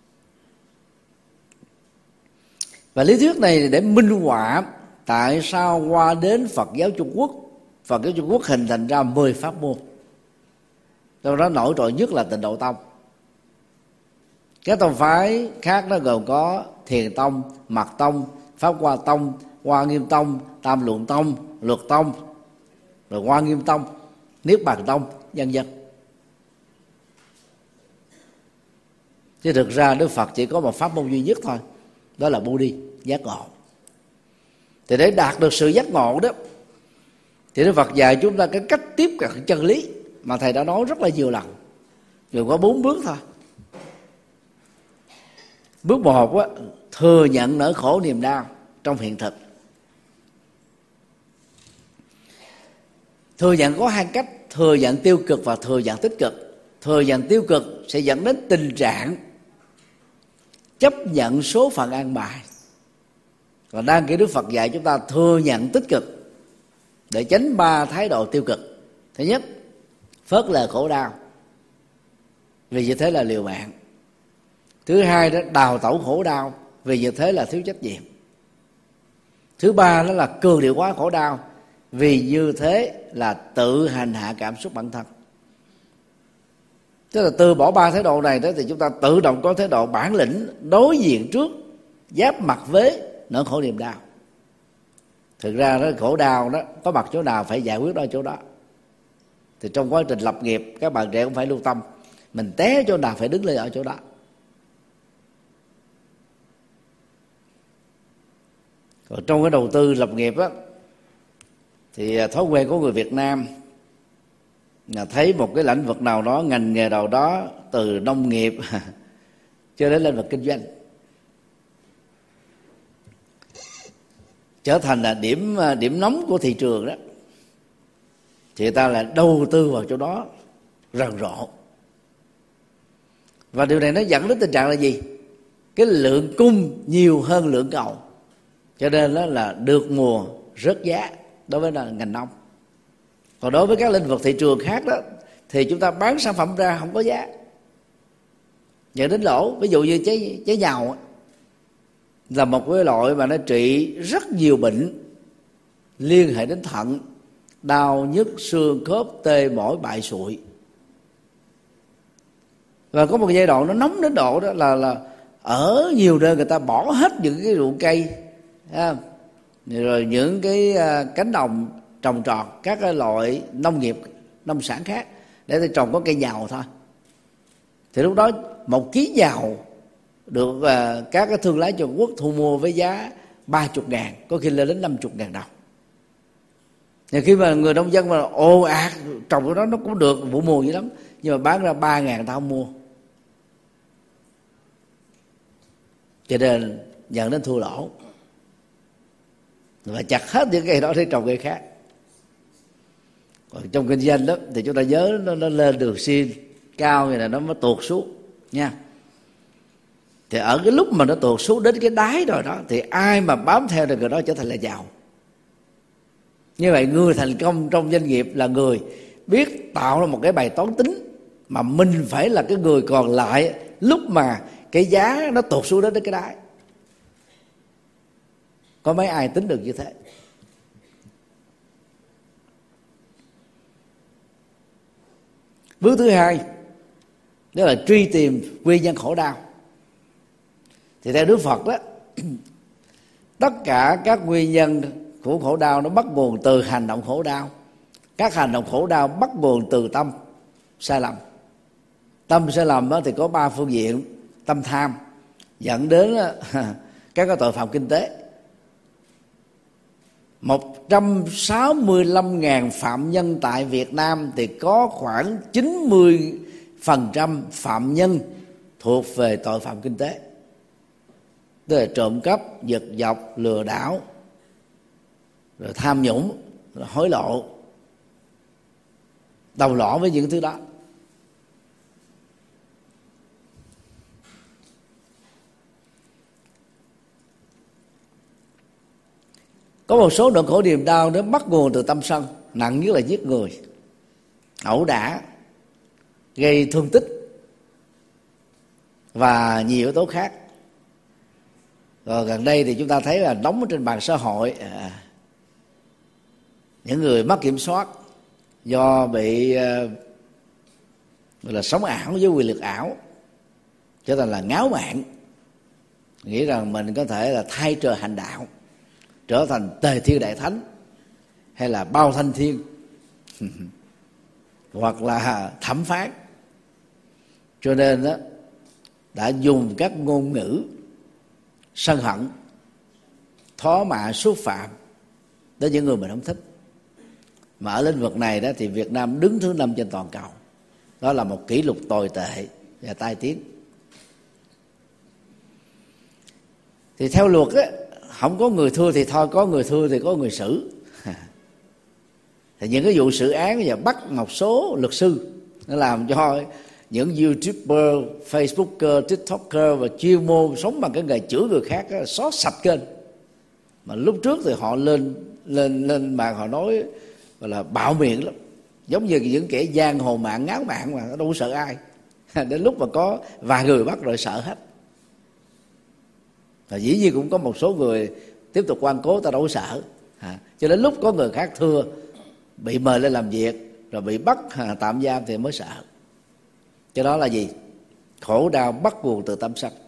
Speaker 2: Và lý thuyết này để minh họa tại sao qua đến Phật giáo Trung Quốc, Phật giáo Trung Quốc hình thành ra mười pháp môn. Trong đó nổi trội nhất là Tịnh Độ Tông. Các tông phái khác nó gồm có Thiền Tông, Mật Tông, Pháp Hoa Tông, Hoa Nghiêm Tông, Tam Luận Tông, Luật Tông, rồi Hoa Nghiêm Tông, Niết Bàn Tông, vân vân. Chứ thực ra Đức Phật chỉ có một pháp môn duy nhất thôi, đó là Bồ Đi, giác ngộ. Thì để đạt được sự giác ngộ đó, thì Đức Phật dạy chúng ta cái cách tiếp cận chân lý mà Thầy đã nói rất là nhiều lần, rồi có bốn bước thôi. Bước một á, thừa nhận nỗi khổ niềm đau trong hiện thực. Thừa nhận có hai cách: thừa nhận tiêu cực và thừa nhận tích cực. Thừa nhận tiêu cực sẽ dẫn đến tình trạng chấp nhận số phận an bài. Còn đang khi Đức Phật dạy chúng ta thừa nhận tích cực để tránh ba thái độ tiêu cực. Thứ nhất, phớt lờ khổ đau, vì như thế là liều mạng. Thứ hai đó, đào tẩu khổ đau, vì như thế là thiếu trách nhiệm. Thứ ba đó là cường điệu hóa khổ đau, vì như thế là tự hành hạ cảm xúc bản thân. Tức là từ bỏ ba thái độ này đó, thì chúng ta tự động có thái độ bản lĩnh đối diện trước, giáp mặt với nỗi khổ niềm đau. Thực ra đó, khổ đau đó có mặt chỗ nào phải giải quyết đó chỗ đó. Thì trong quá trình lập nghiệp, các bạn trẻ cũng phải lưu tâm, mình té chỗ nào phải đứng lên ở chỗ đó. Còn trong cái đầu tư lập nghiệp á, thì thói quen của người Việt Nam là thấy một cái lĩnh vực nào đó, ngành nghề nào đó, từ nông nghiệp cho đến lĩnh vực kinh doanh, trở thành là điểm điểm nóng của thị trường đó, thì người ta lại đầu tư vào chỗ đó rầm rộ. Và điều này nó dẫn đến tình trạng là gì? Cái lượng cung nhiều hơn lượng cầu, cho nên đó là được mùa rớt giá đối với ngành nông. Còn đối với các lĩnh vực thị trường khác đó, thì chúng ta bán sản phẩm ra không có giá, dẫn đến lỗ. Ví dụ như trái, trái dầu là một cái loại mà nó trị rất nhiều bệnh liên hệ đến thận, đau nhức xương khớp, tê mỏi, bại sụi. Và có một giai đoạn nó nóng đến độ đó là là ở nhiều nơi người ta bỏ hết những cái ruộng cây, rồi những cái cánh đồng trồng trọt các cái loại nông nghiệp, nông sản khác để trồng có cây dầu thôi. Thì lúc đó một ký dầu được uh, các cái thương lái Trung Quốc thu mua với giá ba mươi ngàn, có khi lên đến năm mươi ngàn đồng. Thì khi mà người nông dân mà ồ ạt trồng cái đó nó cũng được vụ mùa dữ lắm, nhưng mà bán ra ba ngàn tao không mua, cho nên dẫn đến thua lỗ và chặt hết những cây đó để trồng cây khác. Còn trong kinh doanh đó thì chúng ta nhớ nó, nó lên đường xin cao như là nó mới tuột xuống nha. Thì ở cái lúc mà nó tuột xuống đến cái đáy rồi đó, thì ai mà bám theo được người đó trở thành là giàu. Như vậy người thành công trong doanh nghiệp là người biết tạo ra một cái bài toán tính, mà mình phải là cái người còn lại lúc mà cái giá nó tụt xuống đến cái đáy. có mấy ai tính được như thế. Bước thứ hai đó là truy tìm nguyên nhân khổ đau. Thì theo Đức Phật đó, tất cả các nguyên nhân của khổ đau nó bắt nguồn từ hành động khổ đau. Các hành động khổ đau bắt nguồn từ tâm sai lầm. Tâm sai lầm đó thì có ba phương diện: tâm tham dẫn đến các cái tội phạm kinh tế. một trăm sáu mươi lăm nghìn phạm nhân tại Việt Nam thì có khoảng chín mươi phần trăm phạm nhân thuộc về tội phạm kinh tế, tức là trộm cắp, giật dọc, lừa đảo, rồi tham nhũng, rồi hối lộ, đầu lõa với những thứ đó. Có một số nỗi khổ niềm đau nó bắt nguồn từ tâm sân, nặng nhất là giết người, ẩu đả, gây thương tích và nhiều yếu tố khác. Rồi gần đây thì chúng ta thấy là đóng trên mạng xã hội à, những người mất kiểm soát do bị uh, gọi là sống ảo với quyền lực ảo, trở thành là ngáo mạng, nghĩ rằng mình có thể là thay trời hành đạo, trở thành tề thiên đại thánh hay là bao thanh thiên hoặc là thẩm phán. Cho nên đó đã dùng các ngôn ngữ sân hận, thó mạ, xúc phạm đến những người mình không thích. Mà ở lĩnh vực này đó thì Việt Nam đứng thứ năm trên toàn cầu. Đó là một kỷ lục tồi tệ và tai tiếng. Thì theo luật á, không có người thua thì thôi, có người thua thì có người xử. Thì những cái vụ xử án và bắt một số luật sư nó làm cho những YouTuber, Facebooker, TikToker và chuyên môn sống bằng cái nghề chửi người khác đó, xóa sạch kênh. Mà lúc trước thì họ lên lên lên mạng họ nói gọi là bạo miệng lắm, giống như những kẻ giang hồ mạng ngáo mạng mà nó đâu sợ ai. Đến lúc mà có vài người bắt rồi sợ hết. Và dĩ nhiên cũng có một số người tiếp tục quan cố, ta đâu có sợ. À, cho đến lúc có người khác thưa, bị mời lên làm việc rồi bị bắt à, tạm giam thì mới sợ. Cho đó là gì? Khổ đau bắt nguồn từ tâm sân.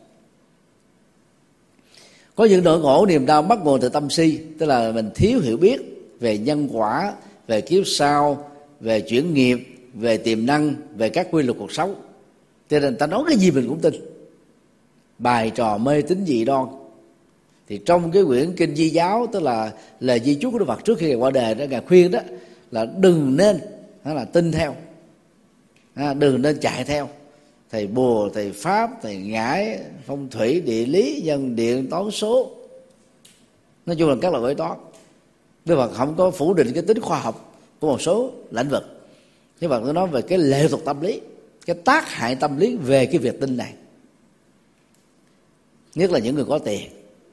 Speaker 2: Có những nỗi khổ niềm đau bắt nguồn từ tâm si, tức là mình thiếu hiểu biết về nhân quả, về kiếp sau, về chuyển nghiệp, về tiềm năng, về các quy luật cuộc sống. Cho nên ta nói cái gì mình cũng tin. Bài trò mê tín dị đoan. Thì trong cái quyển kinh Di giáo, tức là lời di chúc của Đức Phật trước khi Ngài qua đời đó, Ngài khuyên đó là đừng nên đó là tin theo, à, đừng nên chạy theo thầy bùa, thầy pháp, thầy ngải, phong thủy, địa lý, dân điện, toán số, nói chung là các loại bói toán. Đức Phật không có phủ định cái tính khoa học của một số lĩnh vực, nhưng mà tôi nói về cái lệ thuộc tâm lý, cái tác hại tâm lý về cái việc tin này, nhất là những người có tiền.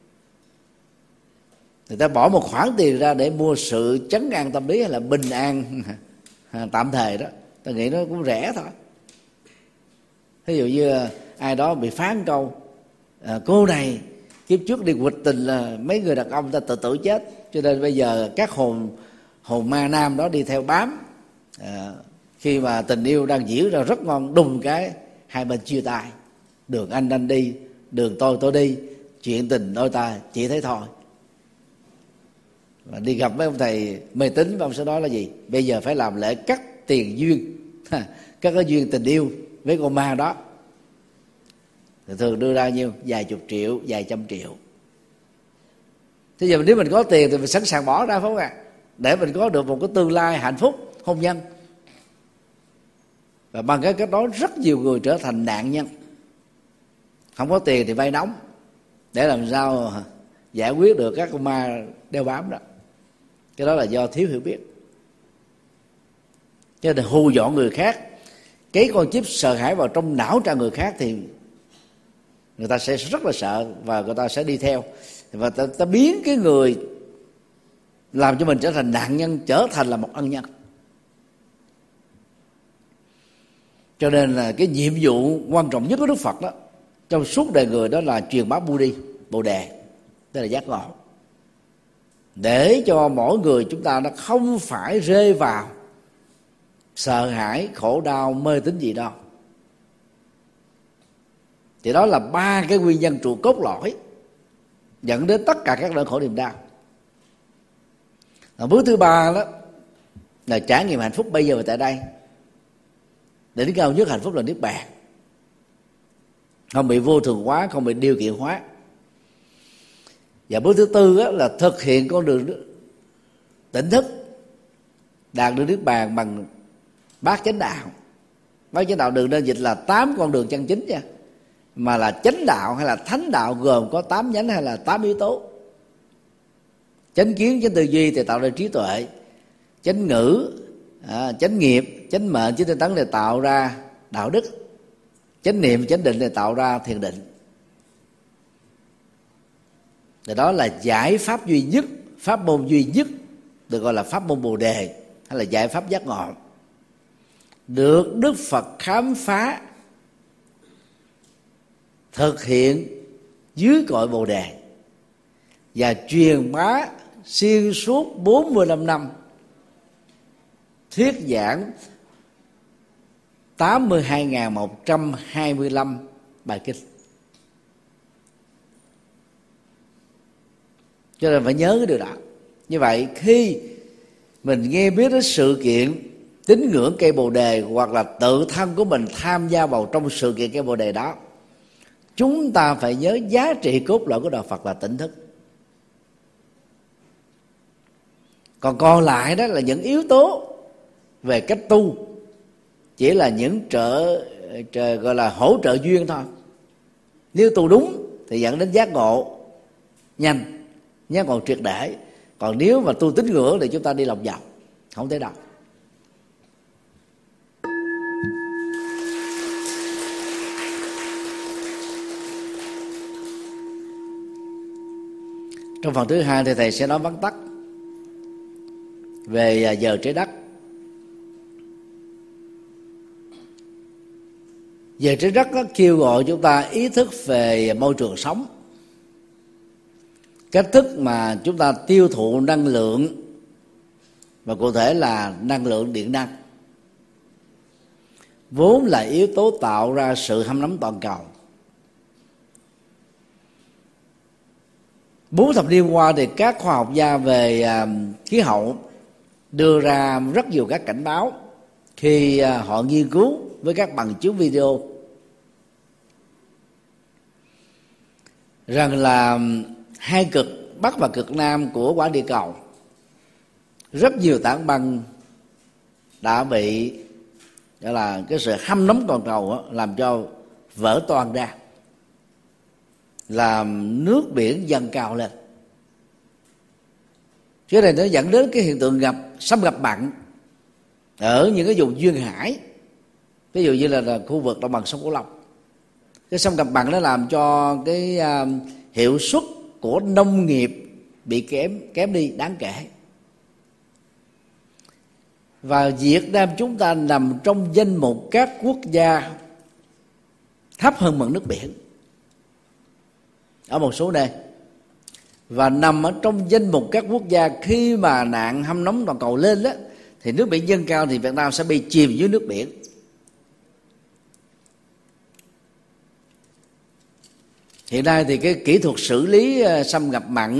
Speaker 2: Người ta bỏ một khoản tiền ra để mua sự trấn an tâm lý hay là bình an tạm thời đó, ta nghĩ nó cũng rẻ thôi. Ví dụ như ai đó bị phán câu à, cô này kiếp trước đi nghịch tình là mấy người đàn ông ta tự tử chết, cho nên bây giờ các hồn hồn ma nam đó đi theo bám, à, khi mà tình yêu đang diễn ra rất ngon, đùng cái hai bên chia tay, đường anh anh đi, đường tôi tôi đi, chuyện tình đôi ta chỉ thế thôi. Và đi gặp mấy ông thầy mê tín, ông sẽ nói là gì? Bây giờ phải làm lễ cắt tiền duyên, cắt cái duyên tình yêu với con ma đó. Thì thường đưa ra nhiêu? Vài chục triệu, vài trăm triệu. Thế giờ nếu mình có tiền thì mình sẵn sàng bỏ ra, phải không ạ? Để mình có được một cái tương lai hạnh phúc hôn nhân. Và bằng cái cách đó rất nhiều người trở thành nạn nhân. Không có tiền thì vay nóng để làm sao giải quyết được các con ma đeo bám đó. Cái đó là do thiếu hiểu biết. Cho nên hù dọa người khác, cái con chip sợ hãi vào trong não tra người khác thì người ta sẽ rất là sợ và người ta sẽ đi theo, và ta, ta biến cái người làm cho mình trở thành nạn nhân trở thành là một ân nhân. Cho nên là cái nhiệm vụ quan trọng nhất của Đức Phật đó trong suốt đời người đó là truyền bá Bồ Đề, Bồ Đề tức là giác ngộ. để cho mỗi người chúng ta nó không phải rơi vào sợ hãi, khổ đau, mê tín gì đâu. Thì đó là ba cái nguyên nhân trụ cốt lõi dẫn đến tất cả các nỗi khổ niềm đau. Và bước thứ ba đó là trải nghiệm hạnh phúc bây giờ và tại đây. Đỉnh cao nhất hạnh phúc là niết bàn, không bị vô thường hóa, không bị điều kiện hóa. Và bước thứ tư đó là thực hiện con đường tỉnh thức đạt được niết bàn bằng bát chánh đạo. Bát chánh đạo đừng nên dịch là tám con đường chân chính nha, mà là chánh đạo hay là thánh đạo, gồm có tám nhánh hay là tám yếu tố. Chánh kiến, chánh tư duy thì tạo ra trí tuệ, chánh ngữ, à, chánh nghiệp, chánh mệnh, chánh tinh tấn để tạo ra đạo đức, chánh niệm, chánh định để tạo ra thiền định. Thì đó là giải pháp duy nhất, pháp môn duy nhất được gọi là pháp môn Bồ Đề hay là giải pháp giác ngộ, được Đức Phật khám phá thực hiện dưới cội Bồ Đề và truyền bá xuyên suốt bốn mươi lăm năm, thuyết giảng tám mươi hai nghìn một trăm hai mươi lăm bài kinh. Cho nên phải nhớ cái điều đó. Như vậy khi mình nghe biết đến sự kiện tín ngưỡng cây Bồ Đề, hoặc là tự thân của mình tham gia vào trong sự kiện cây Bồ Đề đó, chúng ta phải nhớ giá trị cốt lõi của đạo Phật là tỉnh thức. Còn còn lại đó là những yếu tố về cách tu, chỉ là những trợ, trợ gọi là hỗ trợ duyên thôi. Nếu tu đúng thì dẫn đến giác ngộ nhanh, giác ngộ triệt để. Còn nếu mà tu tín ngưỡng thì chúng ta đi lòng vòng, không thể đâu. Trong phần thứ hai thì thầy sẽ nói vắn tắt về giờ trái đất. Giờ trái đất nó kêu gọi chúng ta ý thức về môi trường sống, cách thức mà chúng ta tiêu thụ năng lượng, và cụ thể là năng lượng điện năng, vốn là yếu tố tạo ra sự hâm nóng toàn cầu. Bốn thập niên qua thì các khoa học gia về uh, khí hậu đưa ra rất nhiều các cảnh báo khi uh, họ nghiên cứu với các bằng chứng video rằng là hai cực Bắc và cực Nam của quả địa cầu, rất nhiều tảng băng đã bị gọi là cái sự hâm nóng toàn cầu đó, làm cho vỡ toang ra, làm nước biển dâng cao lên. Cái này nó dẫn đến cái hiện tượng ngập, xâm nhập mặn ở những cái vùng duyên hải, ví dụ như là, là khu vực đồng bằng sông Cửu Long. Cái xâm nhập mặn nó làm cho cái uh, hiệu suất của nông nghiệp bị kém kém đi đáng kể. Và Việt Nam chúng ta nằm trong danh mục các quốc gia thấp hơn mực nước biển ở một số nơi, và nằm ở trong danh mục các quốc gia khi mà nạn hâm nóng toàn cầu lên đó, thì nước biển dâng cao thì Việt Nam sẽ bị chìm dưới nước biển. Hiện nay thì cái kỹ thuật xử lý xâm nhập mặn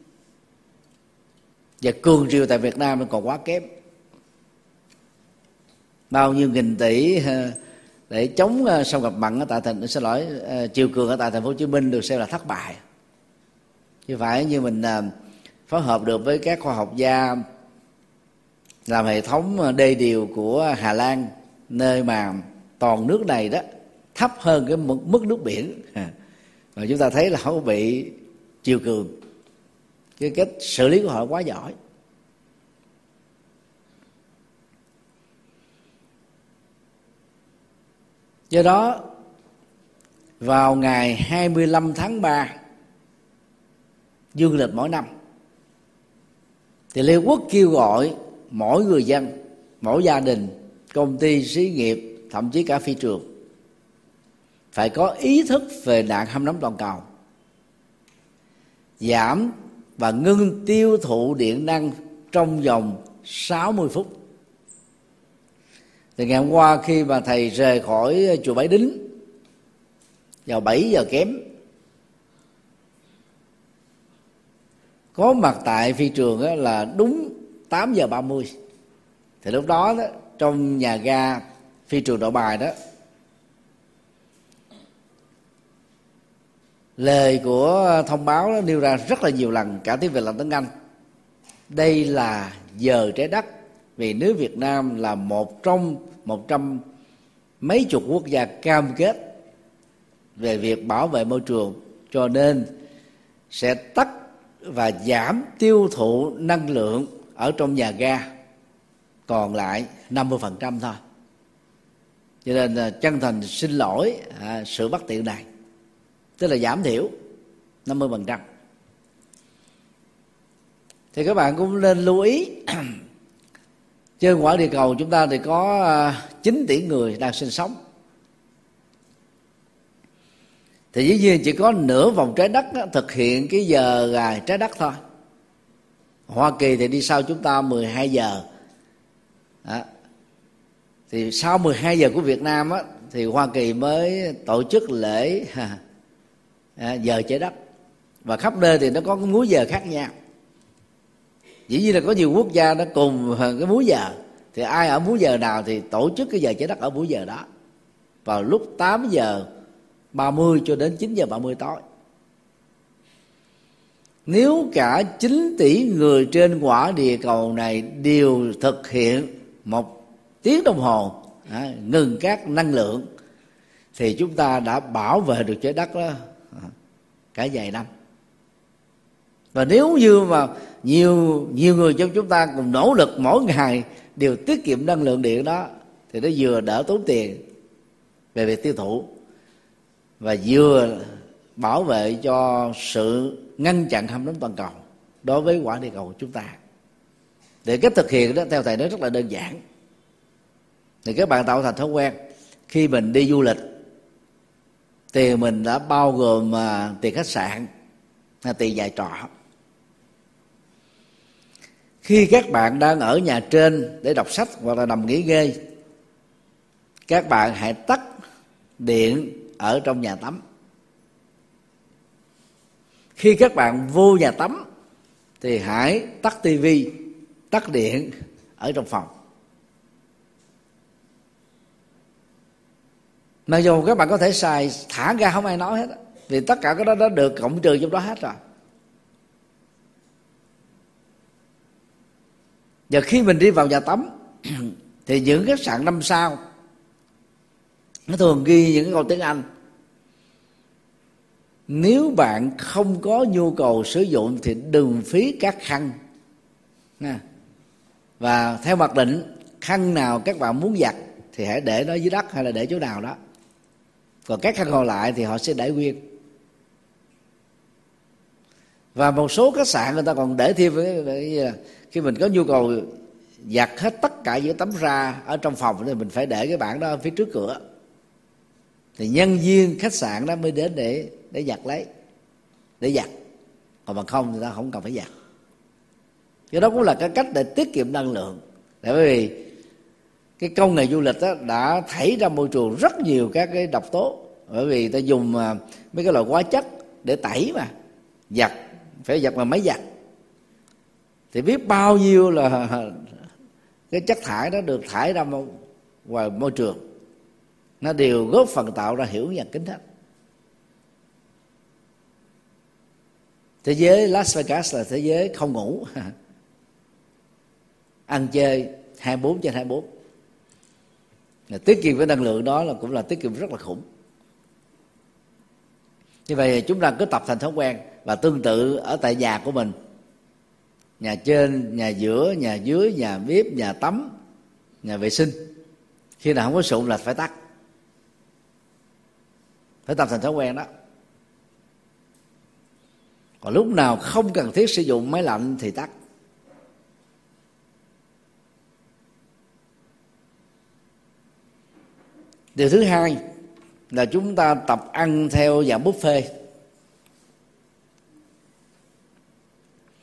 Speaker 2: và cường triều tại Việt Nam còn quá kém. Bao nhiêu nghìn tỷ để chống xâm nhập mặn ở tại thành xin lỗi triều cường ở tại thành phố Hồ Chí Minh được xem là thất bại. Chứ phải như mình phối hợp được với các khoa học gia làm hệ thống đê điều của Hà Lan, nơi mà toàn nước này đó thấp hơn cái mức, mức nước biển, và chúng ta thấy là không bị triều cường. Cái cách xử lý của họ quá giỏi. Do đó vào ngày hai mươi lăm tháng ba dương lịch mỗi năm thì Liên Quốc kêu gọi mỗi người dân, mỗi gia đình, công ty, xí nghiệp, thậm chí cả phi trường phải có ý thức về nạn hâm nóng toàn cầu, giảm và ngưng tiêu thụ điện năng trong vòng sáu mươi phút. Thì ngày hôm qua khi mà thầy rời khỏi chùa Bái Đính vào bảy giờ kém, có mặt tại phi trường đó là đúng tám giờ ba mươi. Thì lúc đó, đó trong nhà ga phi trường Nội Bài đó, lời của thông báo đó nêu ra rất là nhiều lần cả tiếng Việt lẫn tiếng Anh. Đây là giờ trái đất, vì nước Việt Nam là một trong một trăm mấy chục quốc gia cam kết về việc bảo vệ môi trường, cho nên sẽ tắt và giảm tiêu thụ năng lượng ở trong nhà ga, còn lại năm mươi phần trăm thôi. Cho nên chân thành xin lỗi à, sự bất tiện này, tức là giảm thiểu năm mươi phần trăm. Thì các bạn cũng nên lưu ý trên quả địa cầu chúng ta thì có chín tỷ người đang sinh sống. Thì dĩ nhiên chỉ có nửa vòng trái đất đó, thực hiện cái giờ gài trái đất thôi. Hoa Kỳ thì đi sau chúng ta mười hai giờ đó. Thì sau mười hai giờ của Việt Nam á, thì Hoa Kỳ mới tổ chức lễ à, giờ trái đất. Và khắp nơi thì nó có cái múi giờ khác nhau. Dĩ nhiên là có nhiều quốc gia nó cùng cái múi giờ, thì ai ở múi giờ nào thì tổ chức cái giờ trái đất ở múi giờ đó, vào lúc tám giờ ba mươi cho đến chín giờ ba mươi tối. Nếu cả chín tỷ người trên quả địa cầu này đều thực hiện một tiếng đồng hồ à, ngừng các năng lượng, thì chúng ta đã bảo vệ được trái đất đó à, cả vài năm. Và nếu như mà nhiều nhiều người trong chúng ta cùng nỗ lực mỗi ngày đều tiết kiệm năng lượng điện đó, thì nó vừa đỡ tốn tiền về việc tiêu thụ, và vừa bảo vệ cho sự ngăn chặn hâm nóng toàn cầu đối với quả địa cầu của chúng ta. Để cách thực hiện đó theo thầy nói rất là đơn giản. Thì các bạn tạo thành thói quen, khi mình đi du lịch, tiền mình đã bao gồm uh, tiền khách sạn, tiền nhà trọ. Khi các bạn đang ở nhà trên để đọc sách hoặc là nằm nghỉ ngơi, các bạn hãy tắt điện ở trong nhà tắm. Khi các bạn vô nhà tắm thì hãy tắt tivi, tắt điện ở trong phòng. Mặc dù các bạn có thể xài thả ra không ai nói hết, vì tất cả cái đó đã được cộng trừ trong đó hết rồi. Và khi mình đi vào nhà tắm thì những khách sạn năm sao nó thường ghi những cái câu tiếng Anh. Nếu bạn không có nhu cầu sử dụng thì đừng phí các khăn. Và theo mặc định, khăn nào các bạn muốn giặt thì hãy để nó dưới đất hay là để chỗ nào đó. Còn các khăn còn lại thì họ sẽ để nguyên. Và một số khách sạn người ta còn để thêm với, khi mình có nhu cầu giặt hết tất cả những tấm ra ở trong phòng thì mình phải để cái bảng đó phía trước cửa. Thì nhân viên khách sạn đó mới đến để để giặt lấy, để giặt. Còn bằng không thì ta không cần phải giặt. Cái đó cũng là cái cách để tiết kiệm năng lượng. Tại vì cái công nghệ du lịch đó đã thảy ra môi trường rất nhiều các cái độc tố. Bởi vì ta dùng mấy cái loại hóa chất để tẩy mà, giặt phải giặt bằng máy giặt, thì biết bao nhiêu là cái chất thải đó được thải ra ngoài môi trường, nó đều góp phần tạo ra hiệu ứng nhà kính hết. Thế giới Las Vegas là thế giới không ngủ, ăn chơi hai mươi bốn trên hai mươi bốn. Là tiết kiệm cái năng lượng đó là cũng là tiết kiệm rất là khủng. Như vậy chúng ta cứ tập thành thói quen. Và tương tự ở tại nhà của mình, nhà trên, nhà giữa, nhà dưới, nhà bếp, nhà tắm, nhà vệ sinh, khi nào không có sụn là phải tắt. Phải tập thành thói quen đó. Còn lúc nào không cần thiết sử dụng máy lạnh thì tắt. Điều thứ hai là chúng ta tập ăn theo dạng buffet.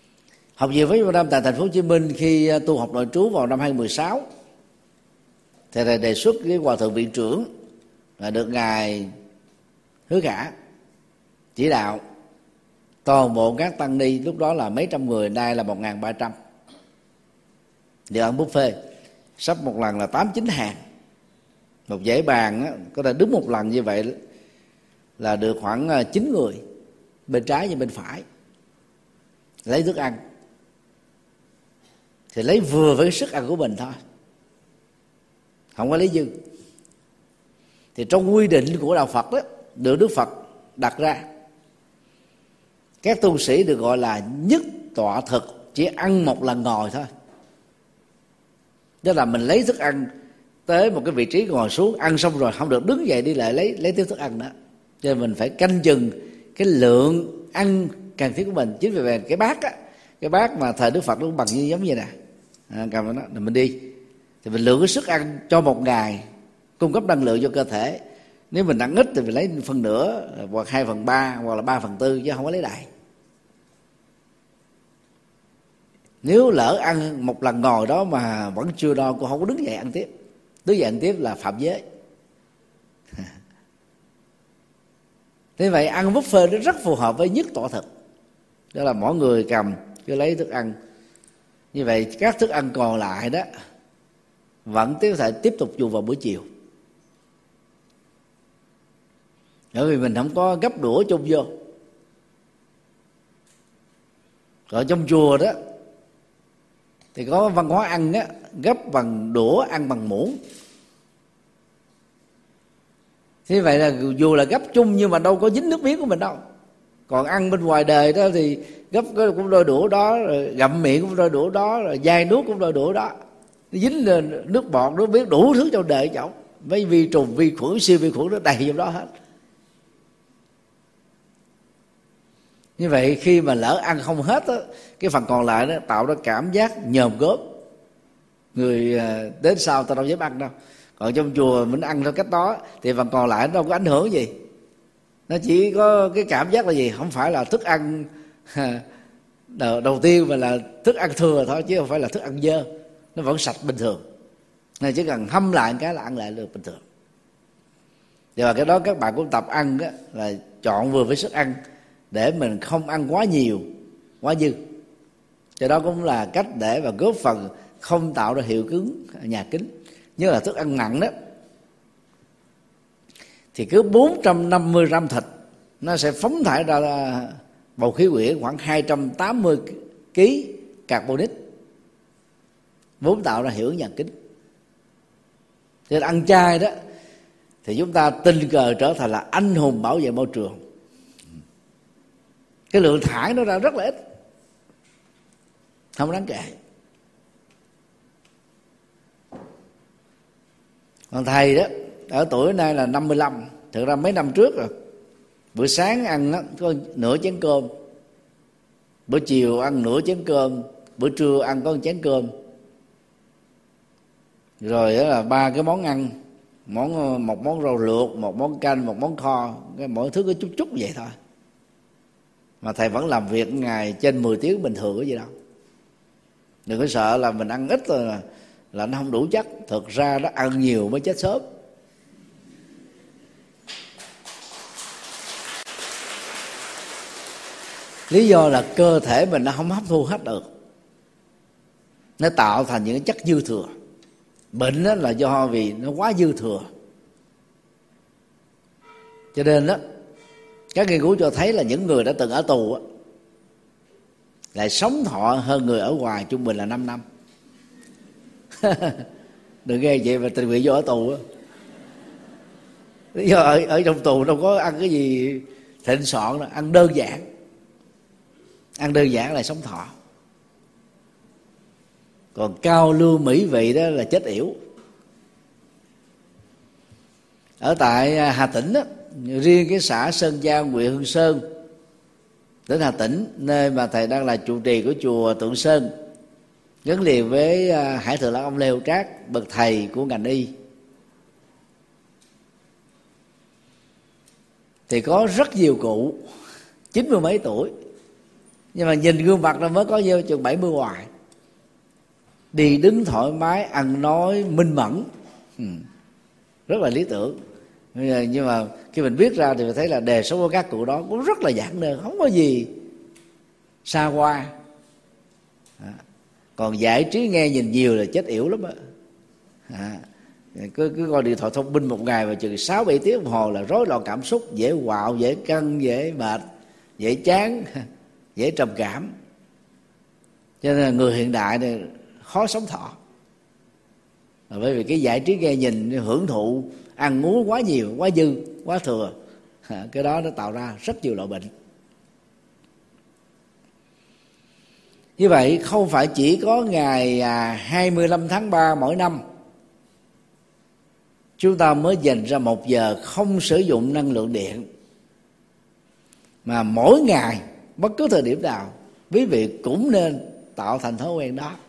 Speaker 2: Học viện Phật giáo Việt Nam tại thành phố Hồ Chí Minh khi tu học nội trú vào năm hai nghìn không trăm mười sáu, thì thầy đề xuất với hòa thượng viện trưởng là được ngài Hứa Khả chỉ đạo toàn bộ các tăng ni, lúc đó là mấy trăm người, nay là một nghìn ba trăm, đều ăn buffet, sắp một lần là tám chín hàng. Một dãy bàn á, có thể đứng một lần như vậy là được khoảng chín người, bên trái và bên phải, lấy thức ăn thì lấy vừa với sức ăn của mình thôi, không có lấy dư. Thì trong quy định của đạo Phật đó, được Đức Phật đặt ra, các tu sĩ được gọi là nhất tọa thực, chỉ ăn một lần ngồi thôi. Tức là mình lấy thức ăn tới một cái vị trí ngồi xuống, ăn xong rồi không được đứng dậy đi lại lấy lấy tiếp thức ăn nữa. Cho nên mình phải canh chừng cái lượng ăn cần thiết của mình. Chính vì vậy cái bát á, cái bát mà thời Đức Phật nó cũng bằng như giống như nè, à, cầm nó rồi mình đi thì mình lượng cái sức ăn cho một ngày, cung cấp năng lượng cho cơ thể. Nếu mình ăn ít thì mình lấy phần nửa hoặc hai phần ba hoặc là ba phần tư, chứ không có lấy đầy. Nếu lỡ ăn một lần ngồi đó mà vẫn chưa no, cô không có đứng dậy ăn tiếp. Đứng dậy ăn tiếp là phạm giới. Thế vậy ăn buffet nó rất phù hợp với nhất tọa thực. Đó là mỗi người cầm cứ lấy thức ăn. Như vậy các thức ăn còn lại đó vẫn có thể tiếp tục dùng vào buổi chiều. Bởi vì mình không có gấp đũa chung vô. Rồi trong chùa đó thì có văn hóa ăn á, gấp bằng đũa, ăn bằng muỗng. Thế vậy là dù là gấp chung nhưng mà đâu có dính nước miếng của mình đâu. Còn ăn bên ngoài đời đó thì gấp cũng đôi đũa đó, rồi gặm miệng cũng đôi đũa đó, rồi nhai nuốt cũng đôi đũa đó. Dính lên nước bọt, nước miếng, đủ thứ trong đời chậu. Mấy vi trùng, vi khuẩn, siêu vi khuẩn nó đầy trong đó hết. Như vậy khi mà lỡ ăn không hết á, cái phần còn lại đó tạo ra cảm giác nhòm gớm. Người đến sau ta đâu dám ăn đâu. Còn trong chùa mình ăn theo cách đó thì phần còn lại nó đâu có ảnh hưởng gì. Nó chỉ có cái cảm giác là gì? Không phải là thức ăn đầu, đầu tiên mà là thức ăn thừa thôi, chứ không phải là thức ăn dơ. Nó vẫn sạch bình thường. Nên chỉ cần hâm lại cái là ăn lại được bình thường. Và cái đó các bạn cũng tập ăn đó, là chọn vừa với sức ăn để mình không ăn quá nhiều, quá dư. Cho đó cũng là cách để mà góp phần không tạo ra hiệu ứng nhà kính. Nhớ là thức ăn mặn đó thì cứ bốn trăm năm mươi gram thịt nó sẽ phóng thải ra bầu khí quyển khoảng hai trăm tám mươi ki lô gam carbonic, vốn tạo ra hiệu ứng nhà kính. Cho nên ăn chay đó thì chúng ta tình cờ trở thành là anh hùng bảo vệ môi trường. Cái lượng thải nó ra rất là ít, không đáng kể. Còn thầy đó ở tuổi nay là năm mươi lăm, thực ra mấy năm trước rồi, bữa sáng ăn đó, có nửa chén cơm, bữa chiều ăn nửa chén cơm, bữa trưa ăn có một chén cơm, rồi đó là ba cái món ăn, món một món rau luộc, một món canh, một món kho, cái mỗi thứ có chút chút vậy thôi. Mà thầy vẫn làm việc ngày trên mười tiếng bình thường có gì đâu. Đừng có sợ là mình ăn ít rồi là, là nó không đủ chất. Thực ra nó ăn nhiều mới chết sớm. Lý do là cơ thể mình nó không hấp thu hết được, nó tạo thành những chất dư thừa. Bệnh đó là do vì nó quá dư thừa. Cho nên đó, các nghiên cứu cho thấy là những người đã từng ở tù á, lại sống thọ hơn người ở ngoài trung bình là năm năm. Đừng nghe vậy mà tình nguyện vô ở tù á. Lý do ở, ở trong tù đâu có ăn cái gì thịnh soạn đâu, ăn đơn giản. Ăn đơn giản là sống thọ. Còn cao lưu mỹ vị đó là chết yểu. Ở tại Hà Tĩnh đó, riêng cái xã Sơn Giang, huyện Hương Sơn, tỉnh Hà Tĩnh, nơi mà thầy đang là trụ trì của chùa Tượng Sơn, gắn liền với Hải Thượng Lão ông Lê Hữu Trác, bậc thầy của ngành y, thì có rất nhiều cụ chín mươi mấy tuổi Nhưng mà nhìn gương mặt nó mới có nhiêu chừng bảy mươi hoài. Đi đứng thoải mái, ăn nói minh mẫn, ừ. rất là lý tưởng. Nhưng mà khi mình biết ra thì mình thấy là đời sống của các cụ đó cũng rất là giản đơn, không có gì xa hoa. À, còn giải trí nghe nhìn nhiều là chết yểu lắm á. À, cứ cứ coi điện thoại thông minh một ngày mà chừng sáu bảy tiếng đồng hồ là rối loạn cảm xúc, dễ quạo, dễ căng, dễ mệt, dễ chán, dễ trầm cảm. Cho nên là người hiện đại này khó sống thọ, bởi vì cái giải trí nghe nhìn, hưởng thụ, ăn uống quá nhiều, quá dư, quá thừa, cái đó nó tạo ra rất nhiều loại bệnh. Như vậy không phải chỉ có ngày hai mươi lăm tháng ba mỗi năm chúng ta mới dành ra một giờ không sử dụng năng lượng điện, mà mỗi ngày bất cứ thời điểm nào quý vị cũng nên tạo thành thói quen đó.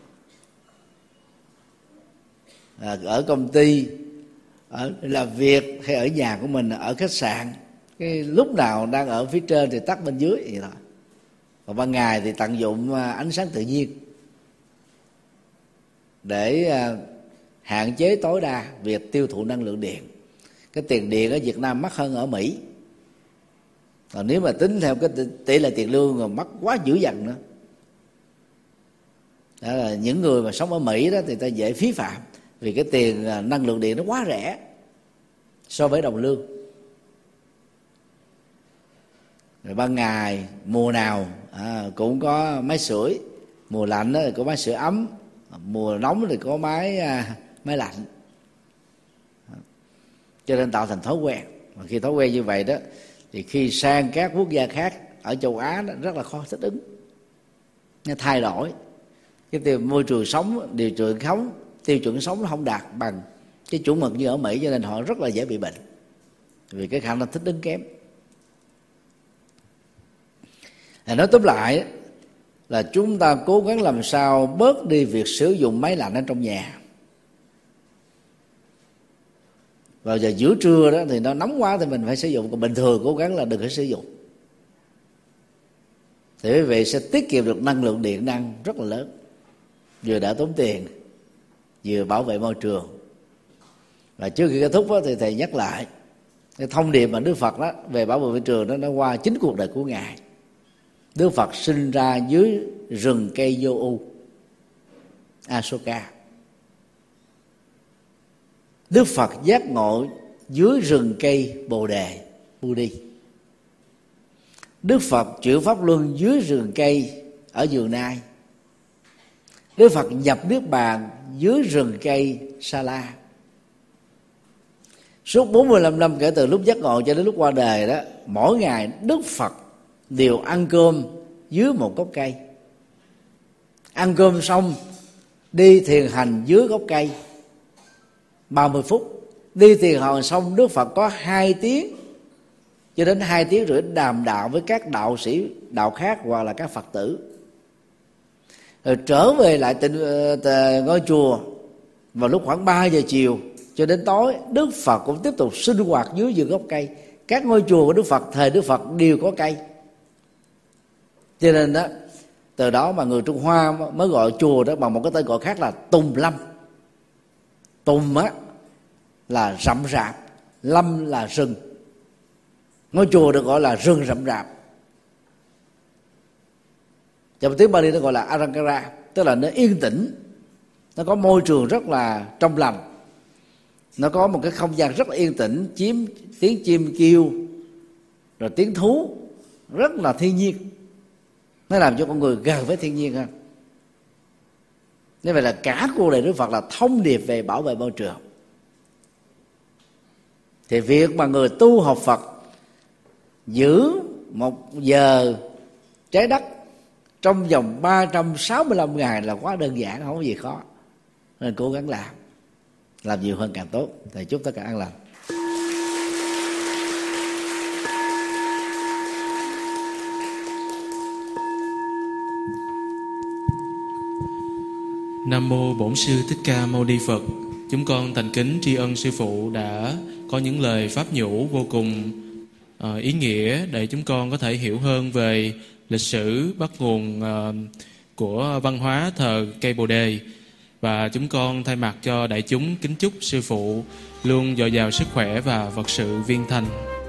Speaker 2: À, ở công ty, ở làm việc hay ở nhà của mình, ở khách sạn, cái lúc nào đang ở phía trên thì tắt bên dưới vậy thôi. Còn ban ngày thì tận dụng ánh sáng tự nhiên để hạn chế tối đa việc tiêu thụ năng lượng điện. Cái tiền điện ở Việt Nam mắc hơn ở Mỹ. Còn nếu mà tính theo cái tỷ lệ tiền lương mà mắc quá dữ dằn nữa. Đó là những người mà sống ở Mỹ đó thì ta dễ phí phạm, vì cái tiền năng lượng điện nó quá rẻ so với đồng lương. Rồi ban ngày mùa nào à, cũng có máy sưởi, mùa lạnh thì có máy sưởi ấm, mùa nóng thì có máy à, máy lạnh. Cho nên tạo thành thói quen. Và khi thói quen như vậy đó thì khi sang các quốc gia khác ở châu Á đó, rất là khó thích ứng. Nó thay đổi cái tiêu môi trường sống, điều kiện sống, tiêu chuẩn sống nó không đạt bằng cái chuẩn mực như ở Mỹ, cho nên họ rất là dễ bị bệnh vì cái khả năng thích ứng kém. À, nói tóm lại là chúng ta cố gắng làm sao bớt đi việc sử dụng máy lạnh ở trong nhà. Vào giờ giữa trưa đó thì nó nóng quá thì mình phải sử dụng, còn bình thường cố gắng là đừng phải sử dụng. Thì quý vị sẽ tiết kiệm được năng lượng điện năng rất là lớn, vừa đỡ tốn tiền, vừa bảo vệ môi trường. Và trước khi kết thúc đó, thì thầy nhắc lại cái thông điệp mà Đức Phật đó về bảo vệ môi trường đó, nó qua chính cuộc đời của ngài. Đức Phật sinh ra dưới rừng cây vô u Asoka. Đức Phật giác ngộ dưới rừng cây Bồ Đề Budi. Đức Phật chuyển pháp luân dưới rừng cây ở Vườn Nai. Đức Phật nhập niết bàn dưới rừng cây Sa La. Suốt bốn mươi lăm năm kể từ lúc giác ngộ cho đến lúc qua đời đó, mỗi ngày Đức Phật đều ăn cơm dưới một gốc cây. Ăn cơm xong đi thiền hành dưới gốc cây ba mươi phút. Đi thiền hành xong Đức Phật có hai tiếng cho đến hai tiếng rưỡi đàm đạo với các đạo sĩ đạo khác hoặc là các Phật tử. Rồi trở về lại tịnh ngôi chùa vào lúc khoảng ba giờ chiều cho đến tối, Đức Phật cũng tiếp tục sinh hoạt dưới vườn gốc cây. Các ngôi chùa của Đức Phật thời Đức Phật đều có cây. Cho nên đó, từ đó mà người Trung Hoa mới gọi chùa đó bằng một cái tên gọi khác là Tùng Lâm. Tùng á là rậm rạp, lâm là rừng. Ngôi chùa được gọi là rừng rậm rạp. Trong tiếng Bali nó gọi là Arankara, tức là nơi yên tĩnh, nó có môi trường rất là trong lành, nó có một cái không gian rất là yên tĩnh, chiếm tiếng chim kêu, rồi tiếng thú, rất là thiên nhiên. Nó làm cho con người gần với thiên nhiên hơn. Như vậy là cả cuộc đời Đức Phật là thông điệp về bảo vệ môi trường. Thì việc mà người tu học Phật giữ một giờ trái đất trong vòng ba trăm sáu mươi lăm ngày là quá đơn giản, không có gì khó. Nên cố gắng làm, làm nhiều hơn càng tốt. Thầy chúc tất cả an lành.
Speaker 1: Nam mô Bổn Sư Thích Ca Mâu Ni Phật. Chúng con thành kính tri ân sư phụ đã có những lời pháp nhũ vô cùng uh, ý nghĩa để chúng con có thể hiểu hơn về lịch sử bắt nguồn uh, của văn hóa thờ cây Bồ Đề. Và chúng con thay mặt cho đại chúng kính chúc sư phụ luôn dồi dào sức khỏe và Phật sự viên thành.